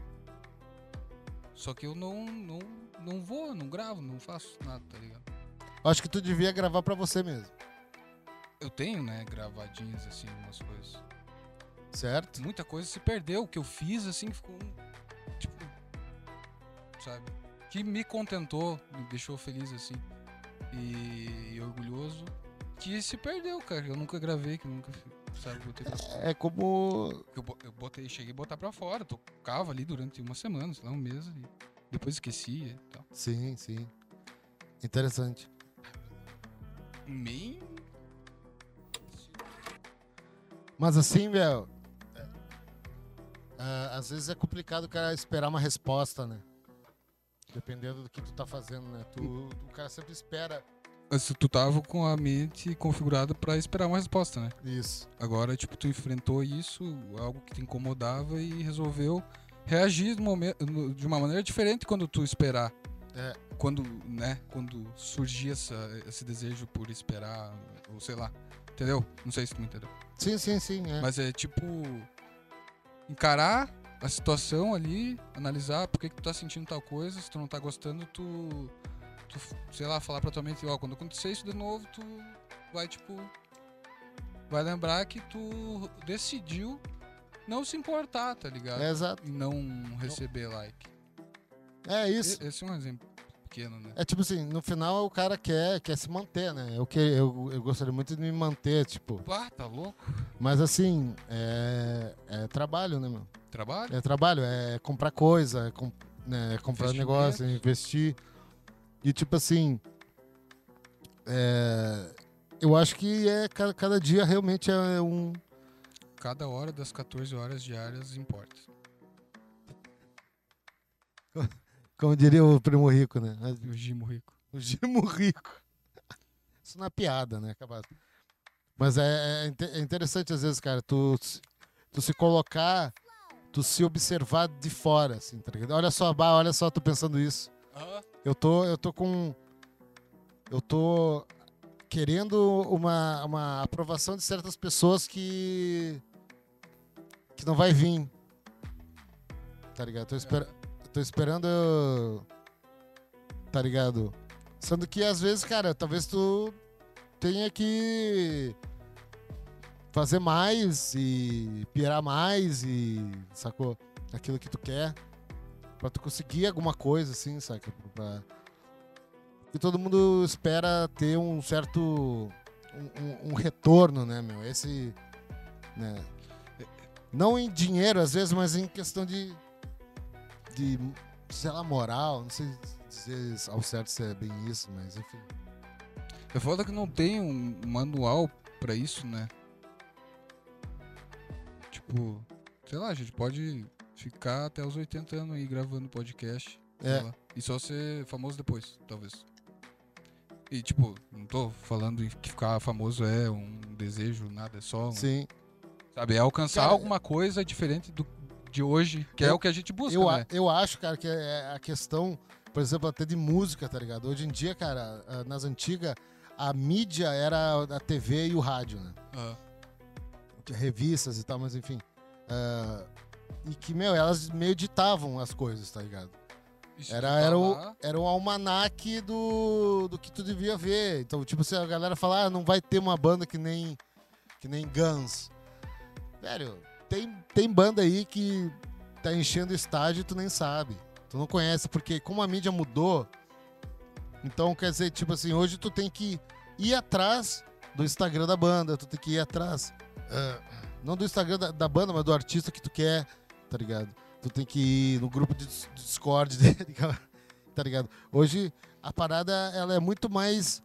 Só que eu não vou, não gravo, não faço nada, tá ligado? Eu acho que tu devia gravar pra você mesmo. Eu tenho, né, gravadinhas, assim, algumas coisas. Certo? Muita coisa se perdeu, o que eu fiz, assim, ficou, tipo, sabe? Que me contentou, me deixou feliz, assim, e orgulhoso, que se perdeu, cara. Eu nunca gravei, que eu nunca, sabe, botei pra fora. É como... Eu cheguei a botar pra fora, tocava ali durante uma semana, sei lá, um mês, e depois esquecia e tal. Sim, sim. Interessante. Meio... Mas assim, velho... às vezes é complicado o cara esperar uma resposta, né? Dependendo do que tu tá fazendo, né? O cara sempre espera Assim, tu tava com a mente configurada pra esperar uma resposta, né? isso. Agora, tipo, tu enfrentou isso, algo que te incomodava e resolveu reagir de uma maneira diferente quando tu esperar. É. Quando surgir esse desejo por esperar, ou sei lá. Entendeu? Não sei se tu me entendeu. Sim, sim, sim. É. Mas é tipo encarar a situação ali, analisar por que tu tá sentindo tal coisa, se tu não tá gostando, tu sei lá, falar pra tua mente, ó, quando acontecer isso de novo, tu vai, tipo, vai lembrar que tu decidiu não se importar, tá ligado? Exato. E não receber like. É isso. Esse é um exemplo pequeno, né? É tipo assim, no final o cara quer se manter, né? Eu gostaria muito de me manter, tipo. Ah, tá louco? Mas assim, é trabalho, né, meu? Trabalho? É trabalho, é comprar coisa, comprar Investimento. negócio, investir. E tipo assim, eu acho que cada dia realmente é um... Cada hora das 14 horas diárias importa. Como diria o Primo Rico, né? O Gimo Rico. O Gimo Rico. Isso não é piada, né? Acabado. Mas é interessante às vezes, cara, tu se colocar, tu se observar de fora, assim, tá ligado? Olha só, tô pensando isso. Eu tô querendo uma aprovação de certas pessoas que não vai vir. Tá ligado? Tô esperando, tá ligado? Sendo que às vezes, cara, talvez tu tenha que fazer mais e pirar mais e, sacou? Aquilo que tu quer pra tu conseguir alguma coisa, assim, saca? E todo mundo espera ter um certo um retorno, né, meu? Esse, né? Não em dinheiro, às vezes, mas em questão de sei lá, moral. Não sei dizer ao certo se é bem isso, mas enfim. É foda que não tem um manual pra isso, né? Tipo, sei lá, a gente pode ficar até os 80 anos aí gravando podcast. sei lá, e só ser famoso depois, talvez. E tipo, não tô falando que ficar famoso é um desejo, nada, é só Sim. sabe, é alcançar Cara, alguma coisa diferente de hoje, que é o que a gente busca, né? Eu acho, cara, que é a questão, por exemplo, até de música, tá ligado? Hoje em dia, cara, nas antigas, a mídia era a TV e o rádio, né? Revistas e tal, mas enfim. E que, meu, elas meio ditavam as coisas, tá ligado? Era o almanaque do que tu devia ver. Então, tipo, se a galera falar, não vai ter uma banda que nem Guns. Velho, tem banda aí que tá enchendo estádio e tu nem sabe. Tu não conhece, porque como a mídia mudou, então quer dizer, tipo assim, hoje tu tem que ir atrás do Instagram da banda, tu tem que ir atrás, não do Instagram da banda, mas do artista que tu quer, tá ligado? Tu tem que ir no grupo de Discord dele, tá ligado? Hoje a parada, ela é muito mais,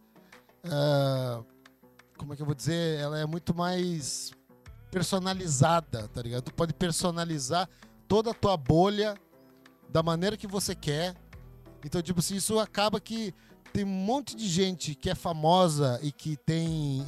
como é que eu vou dizer? Ela é muito mais personalizada, tá ligado? Tu pode personalizar toda a tua bolha da maneira que você quer. Então, tipo assim, isso acaba que tem um monte de gente que é famosa e que tem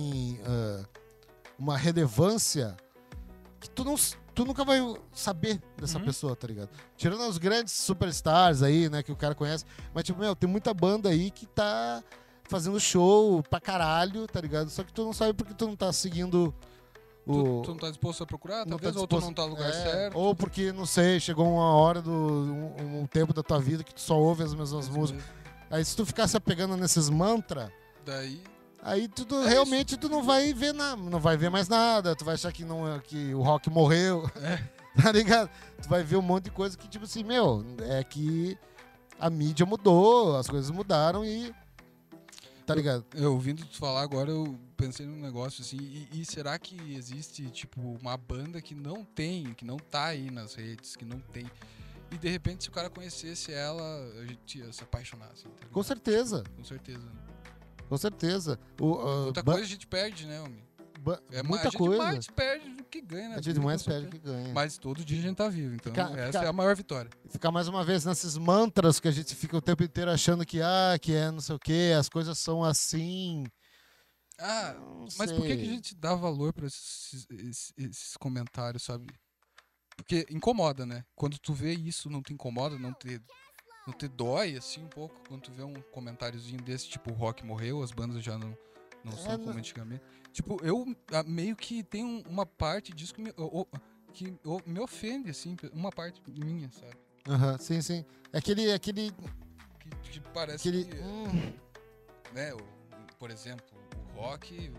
uma relevância que tu nunca vai saber dessa pessoa, tá ligado? Tirando os grandes superstars aí, né, que o cara conhece. Mas, tipo, tem muita banda aí que tá fazendo show pra caralho, tá ligado? Só que tu não sabe porque tu não tá seguindo Tu não tá disposto a procurar, talvez, ou tu não tá no lugar certo. Ou porque, não sei, chegou uma hora um tempo da tua vida que tu só ouve as mesmas músicas. Aí se tu ficar se apegando nesses mantras, aí tu realmente tu não vai ver não vai ver mais nada, tu vai achar que o rock morreu, tá ligado? Tu vai ver um monte de coisa que, tipo assim, é que a mídia mudou, as coisas mudaram e... Tá ligado? Eu ouvindo tu falar agora, eu pensei num negócio assim, e será que existe, tipo, uma banda que não tá aí nas redes, que não tem, e de repente se o cara conhecesse ela, a gente ia se apaixonar, assim, tá ligado? Com certeza. Com certeza. Com certeza. Muita coisa a gente perde, né, homem? Muita coisa. A gente mais perde do que ganha, né? A gente mais perde do que ganha. Mas todo dia a gente tá vivo, então essa é a maior vitória. Ficar mais uma vez nesses mantras que a gente fica o tempo inteiro achando que é não sei o que, as coisas são assim. Mas por que a gente dá valor pra esses comentários, sabe? Porque incomoda, né? Quando tu vê isso, não te incomoda, não te dói, assim, um pouco, quando tu vê um comentáriozinho desse, tipo, o rock morreu, as bandas já não são como antigamente. Tipo, eu meio que tenho uma parte disso que me ofende, assim, uma parte minha, sabe? Sim. Aquele... Que parece que... Né, por exemplo, o rock...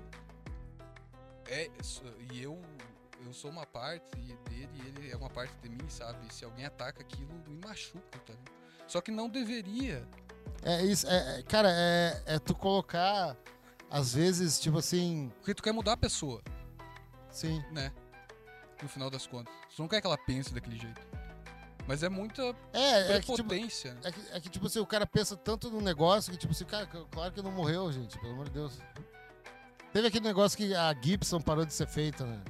E eu sou uma parte dele e ele é uma parte de mim, sabe? E se alguém ataca aquilo, me machuca, tá? Só que não deveria. Cara, é tu colocar... Às vezes, tipo assim... Porque tu quer mudar a pessoa. Sim. Né? No final das contas. Tu não quer que ela pense daquele jeito. Mas é muita prepotência. É que, tipo assim, o cara pensa tanto no negócio que, tipo assim, cara, claro que não morreu, gente, pelo amor de Deus. Teve aquele negócio que a Gibson parou de ser feita, né?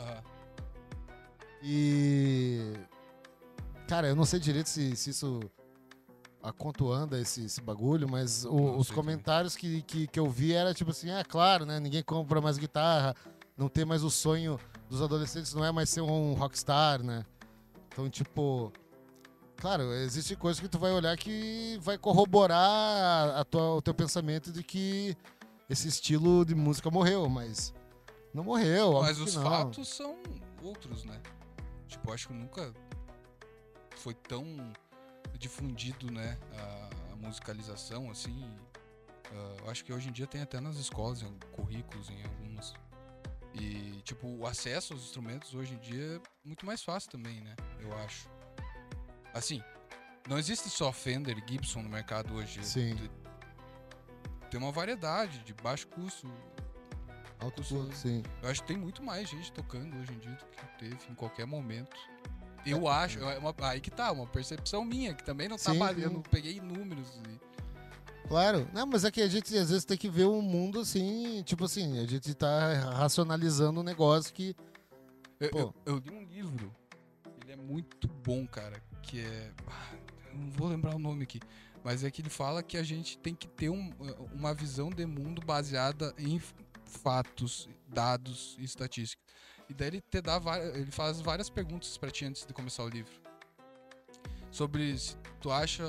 E... Cara, eu não sei direito se isso... a quanto anda esse bagulho, mas os comentários que eu vi era tipo assim, claro, né, ninguém compra mais guitarra, não tem mais o sonho dos adolescentes, não é mais ser um rockstar, né? Então, tipo, claro, existe coisa que tu vai olhar que vai corroborar o teu pensamento de que esse estilo de música morreu, mas não morreu, mas os fatos são outros, né? Tipo, acho que nunca foi tão difundido, né, a musicalização, assim. Eu acho que hoje em dia tem até nas escolas, em currículos, em algumas. E, tipo, o acesso aos instrumentos hoje em dia é muito mais fácil também, né, eu acho. Assim, não existe só Fender e Gibson no mercado hoje. Sim. Tem uma variedade de baixo custo, alto custo, sim. Eu acho que tem muito mais gente tocando hoje em dia do que teve em qualquer momento. Eu acho, aí que tá, uma percepção minha, que também não tá valendo, eu não peguei números. Claro, não, mas é que a gente às vezes tem que ver o mundo assim, tipo assim, a gente tá racionalizando um negócio que... Eu li um livro, ele é muito bom, cara, que é... eu não vou lembrar o nome aqui, mas é que ele fala que a gente tem que ter uma visão de mundo baseada em fatos, dados e estatísticas. E daí ele faz várias perguntas pra ti antes de começar o livro. Sobre se tu acha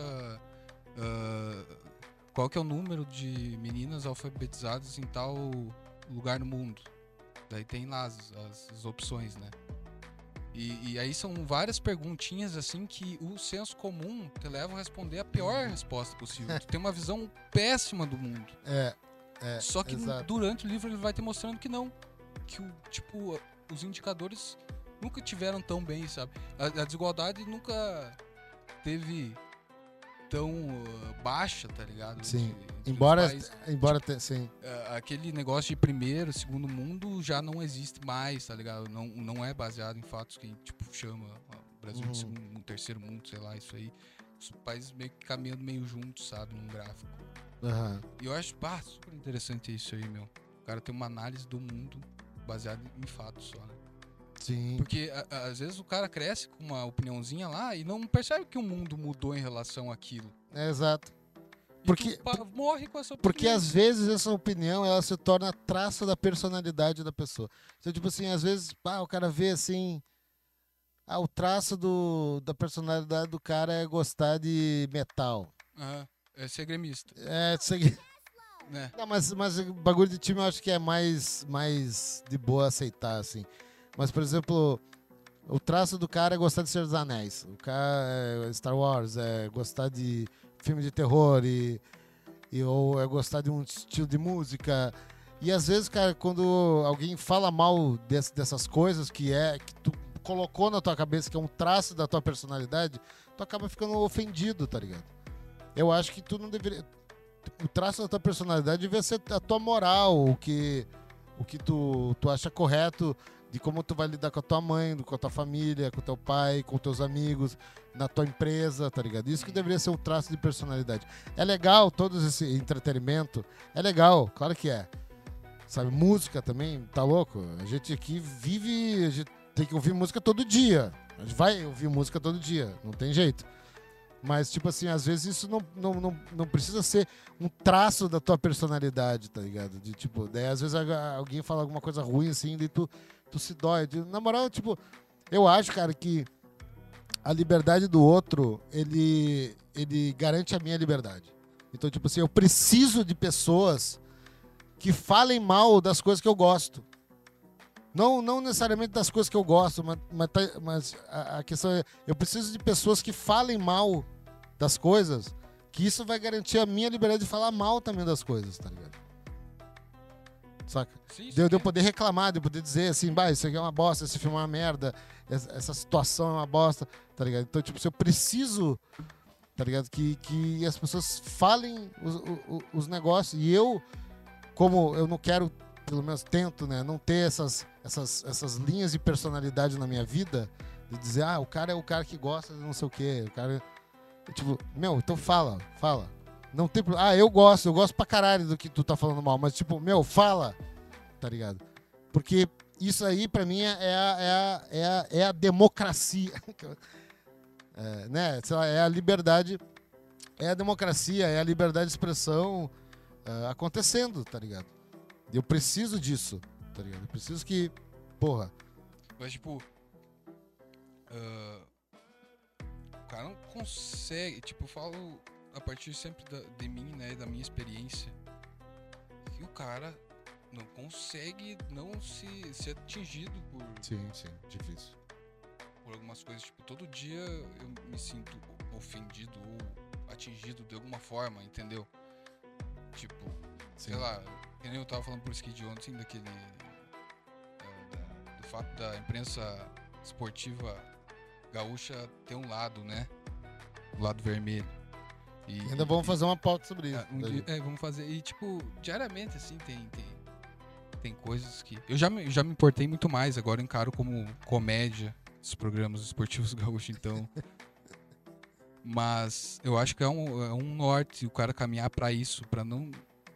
qual que é o número de meninas alfabetizadas em tal lugar no mundo. Daí tem lá as opções, né? E aí são várias perguntinhas assim que o senso comum te leva a responder a pior resposta possível. Tu tem uma visão péssima do mundo. Só que durante o livro ele vai te mostrando que não. Que os indicadores nunca tiveram tão bem, sabe? A desigualdade nunca teve tão baixa, tá ligado? Sim. Entre Embora, os países. sim. Aquele negócio de primeiro, segundo mundo já não existe mais, tá ligado? Não é baseado em fatos que, tipo, chama o Brasil de segundo, terceiro mundo, sei lá, isso aí. Os países meio que caminhando meio juntos, sabe? Num gráfico. Aham. E eu acho, super interessante isso aí, meu. O cara tem uma análise do mundo baseada em fatos só, né? Sim. Porque às vezes o cara cresce com uma opiniãozinha lá e não percebe que o mundo mudou em relação àquilo. É, exato. E Porque- tu morre com essa opinião. Porque às vezes essa opinião ela se torna traço da personalidade da pessoa. Então, tipo assim, às vezes o cara vê assim. O traço da personalidade do cara é gostar de metal. Aham, é ser gremista, É, isso aqui. né? Não, mas o bagulho de time eu acho que é mais de boa aceitar, assim. Mas, por exemplo, o traço do cara é gostar de Senhor dos Anéis. O cara é Star Wars, é gostar de filme de terror ou é gostar de um estilo de música. E às vezes, cara, quando alguém fala mal dessas coisas que tu colocou na tua cabeça que é um traço da tua personalidade, tu acaba ficando ofendido, tá ligado? Eu acho que tu não deveria... O traço da tua personalidade devia ser a tua moral, o que tu acha correto de como tu vai lidar com a tua mãe, com a tua família, com o teu pai, com teus amigos, na tua empresa, tá ligado? Isso que deveria ser um traço de personalidade. É legal todo esse entretenimento, é legal, claro que é. Sabe, música também, tá louco? A gente aqui vive, a gente tem que ouvir música todo dia. A gente vai ouvir música todo dia, não tem jeito. Mas, tipo assim, às vezes isso não precisa ser um traço da tua personalidade, tá ligado? De, tipo, daí às vezes alguém fala alguma coisa ruim, assim, daí tu se dói. Na moral, tipo, eu acho, cara, que a liberdade do outro, ele garante a minha liberdade. Então, tipo assim, eu preciso de pessoas que falem mal das coisas que eu gosto. Não necessariamente das coisas que eu gosto, mas a questão é, eu preciso de pessoas que falem mal das coisas, que isso vai garantir a minha liberdade de falar mal também das coisas, tá ligado? Saca? Sim, De eu poder reclamar, de eu poder dizer assim, isso aqui é uma bosta, esse filme é uma merda, essa situação é uma bosta, tá ligado? Então, tipo, se eu preciso, tá ligado? Que as pessoas falem os negócios, e eu, como eu não quero, pelo menos tento, né, não ter essas linhas de personalidade na minha vida, de dizer, o cara é o cara que gosta de não sei o quê, o cara... Tipo, então fala. Não tem problema. Eu gosto pra caralho do que tu tá falando mal, mas tipo, fala, tá ligado? Porque isso aí, pra mim, é a democracia. Né? Sei lá, é a liberdade, é a democracia, é a liberdade de expressão acontecendo, tá ligado? Eu preciso disso, tá ligado? Eu preciso que, porra... Mas, tipo... o cara não consegue... Tipo, eu falo a partir sempre de mim, né? Da minha experiência. Que o cara não consegue não ser atingido por... Sim, difícil. Por algumas coisas. Tipo, todo dia eu me sinto ofendido ou atingido de alguma forma, entendeu? Tipo, sei lá... Que nem eu tava falando por Skid ontem, daquele... do fato da imprensa esportiva gaúcha ter um lado, né? O lado vermelho. E ainda vamos fazer uma pauta sobre isso. Vamos fazer. E, tipo, diariamente, assim, tem coisas que... Eu já me importei muito mais, agora eu encaro como comédia esses programas esportivos gaúchos, então... Mas eu acho que é um norte o cara caminhar pra isso, pra não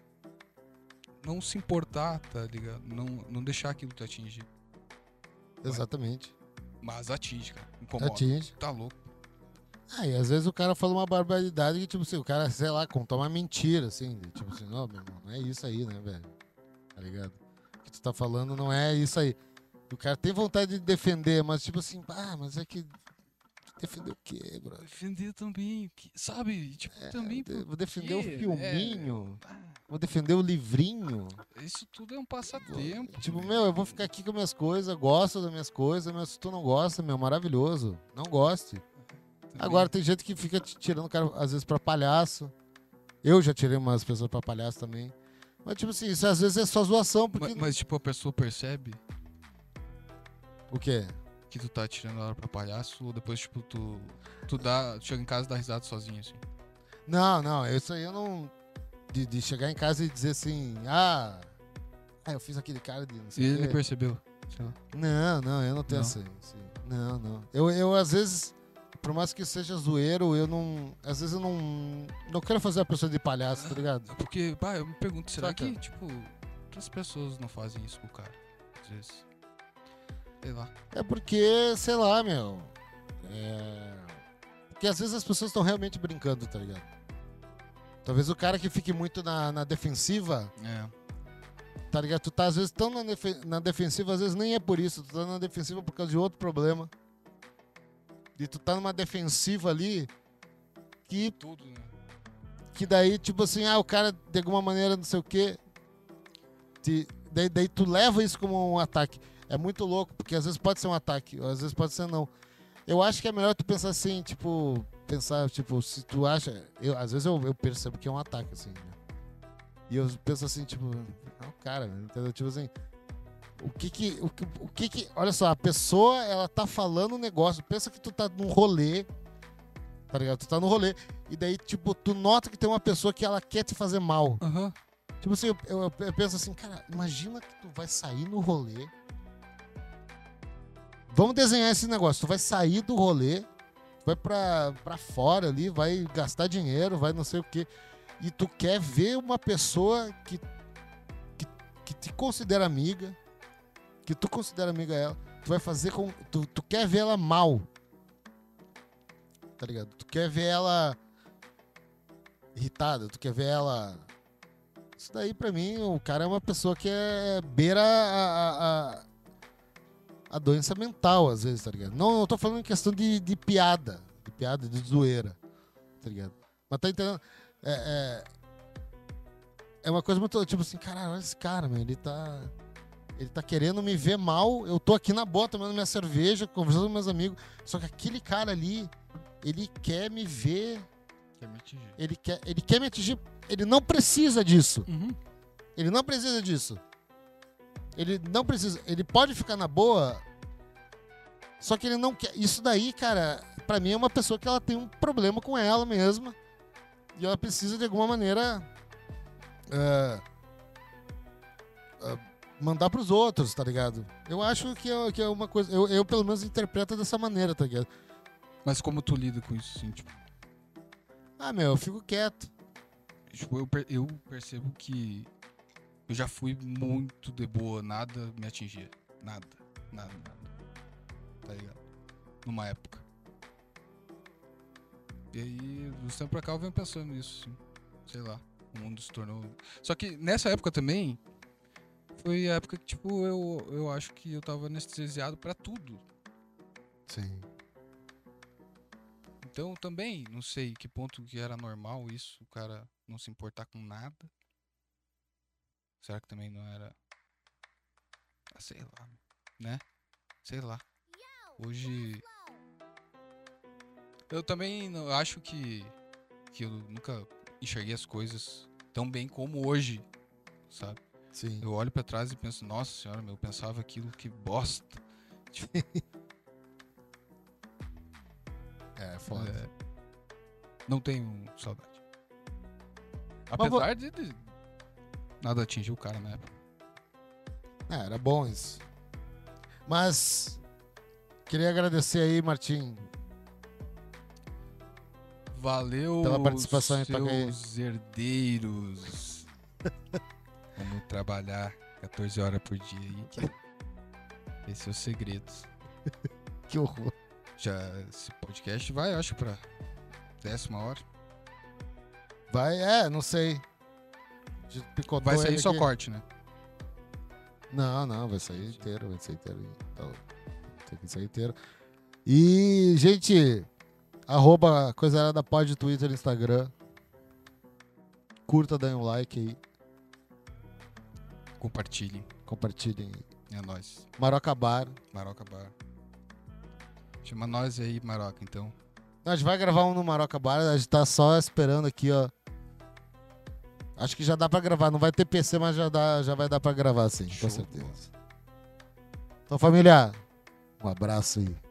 se importar, tá ligado? Não deixar aquilo te atingir. Exatamente. Mas atinge, cara. Incomoda. Atinge. Tá louco. E às vezes o cara fala uma barbaridade que, tipo assim, o cara, sei lá, contou uma mentira, assim. Tipo assim, não, meu irmão, não é isso aí, né, velho? Tá ligado? O que tu tá falando não é isso aí. O cara tem vontade de defender, mas tipo assim, mas é que... Defender o quê, bro? Defender também, sabe? Tipo, também... Vou defender o quê? filminho. Vou defender o livrinho. Isso tudo é um passatempo. Tipo, eu vou ficar aqui com minhas coisas, gosto das minhas coisas, mas se tu não gosta, maravilhoso. Não goste. Também. Agora tem gente que fica tirando o cara, às vezes, pra palhaço. Eu já tirei umas pessoas pra palhaço também. Mas, tipo assim, isso às vezes é só zoação, porque... Mas tipo, a pessoa percebe? O quê? Que tu tá tirando a hora pra palhaço, ou depois, tipo, tu chega em casa e dá risada sozinho, assim. Não, isso aí eu não... De chegar em casa e dizer assim, eu fiz aquele cara de não sei E o ele quê. nem percebeu, sei lá. Não, eu não tenho Não? assim. Não. Eu, às vezes, por mais que seja zoeiro, eu não... Às vezes eu não quero fazer a pessoa de palhaço, tá ligado? Porque, eu me pergunto, será Saca? que, tipo, outras pessoas não fazem isso com o cara? Às vezes. Sei lá. É porque, sei lá, meu... Porque às vezes as pessoas estão realmente brincando, tá ligado? Talvez o cara que fique muito na defensiva, tá ligado? Tu tá às vezes tão na defensiva, às vezes nem é por isso. Tu tá na defensiva por causa de outro problema. E tu tá numa defensiva ali que Tudo, né? daí, tipo assim, o cara de alguma maneira, não sei o quê. Daí tu leva isso como um ataque. É muito louco, porque às vezes pode ser um ataque, às vezes pode ser não. Eu acho que é melhor tu pensar assim, tipo, se tu acha. Às vezes eu percebo que é um ataque, assim, né? E eu penso assim, tipo, cara, entendeu? Tipo assim, o que olha só, a pessoa, ela tá falando um negócio, pensa que tu tá num rolê, tá ligado? Tu tá no rolê, e daí, tipo, tu nota que tem uma pessoa que ela quer te fazer mal. Aham. Tipo assim, eu penso assim, cara, imagina que tu vai sair no rolê. Vamos desenhar esse negócio, tu vai sair do rolê, vai pra fora ali, vai gastar dinheiro, vai não sei o quê. E tu quer ver uma pessoa que te considera amiga, que tu considera amiga ela, tu vai fazer com... Tu quer ver ela mal, tá ligado? Tu quer ver ela irritada, tu quer ver ela... Isso daí pra mim, o cara é uma pessoa que beira a doença mental, às vezes, tá ligado? Não, eu tô falando em questão de piada, de zoeira, tá ligado? Mas tá entendendo? É uma coisa muito, tipo assim, caralho, olha esse cara, meu, ele tá querendo me ver mal, eu tô aqui na boa tomando minha cerveja, conversando com meus amigos, só que aquele cara ali, ele quer me ver, Quer me atingir. ele quer me atingir, ele não precisa disso, Uhum. ele não precisa disso, ele não precisa, ele pode ficar na boa, só que ele não quer, isso daí, cara, pra mim é uma pessoa que ela tem um problema com ela mesma, e ela precisa de alguma maneira mandar pros outros, tá ligado? Eu acho que é uma coisa, eu pelo menos interpreto dessa maneira, tá ligado? Mas como tu lida com isso, assim, tipo... Eu fico quieto. Tipo, eu percebo que eu já fui muito de boa, nada me atingia. Nada. Tá ligado? Numa época. E aí, dos tempos pra cá, eu venho pensando nisso, assim. Sei lá, o mundo se tornou... Só que nessa época também, foi a época que, tipo, eu acho que eu tava anestesiado pra tudo. Sim. Então, também, não sei que ponto que era normal isso, o cara não se importar com nada. Será que também não era... sei lá, né? Sei lá. Hoje... Eu também não, acho que eu nunca enxerguei as coisas tão bem como hoje, sabe? Sim. Eu olho pra trás e penso, nossa senhora, eu pensava aquilo, que bosta. Tipo, É foda. não tenho saudade. Apesar de nada atingir o cara na época. Era bom isso. Mas queria agradecer aí, Martim. Valeu Pela participação aí, seus herdeiros. Vamos trabalhar 14 horas por dia aí. Esse é o segredo. Que horror. Já esse podcast vai, acho, pra 10ª hora. Vai, não sei. Vai sair ele só aqui. corte, né? Não, vai sair inteiro, Então, tem que sair inteiro. E, gente, @coisarada_pod, Twitter, Instagram. Curta, dê um like aí. Compartilhem. Compartilhem aí. É nóis. Maroca Bar. Maroca Bar. Chama nós aí, Maroca, então. A gente vai gravar um no Maroca Bar, a gente tá só esperando aqui, ó. Acho que já dá pra gravar, não vai ter PC, mas já vai dar pra gravar sim, Show com de bola. certeza. Então, família, Um abraço e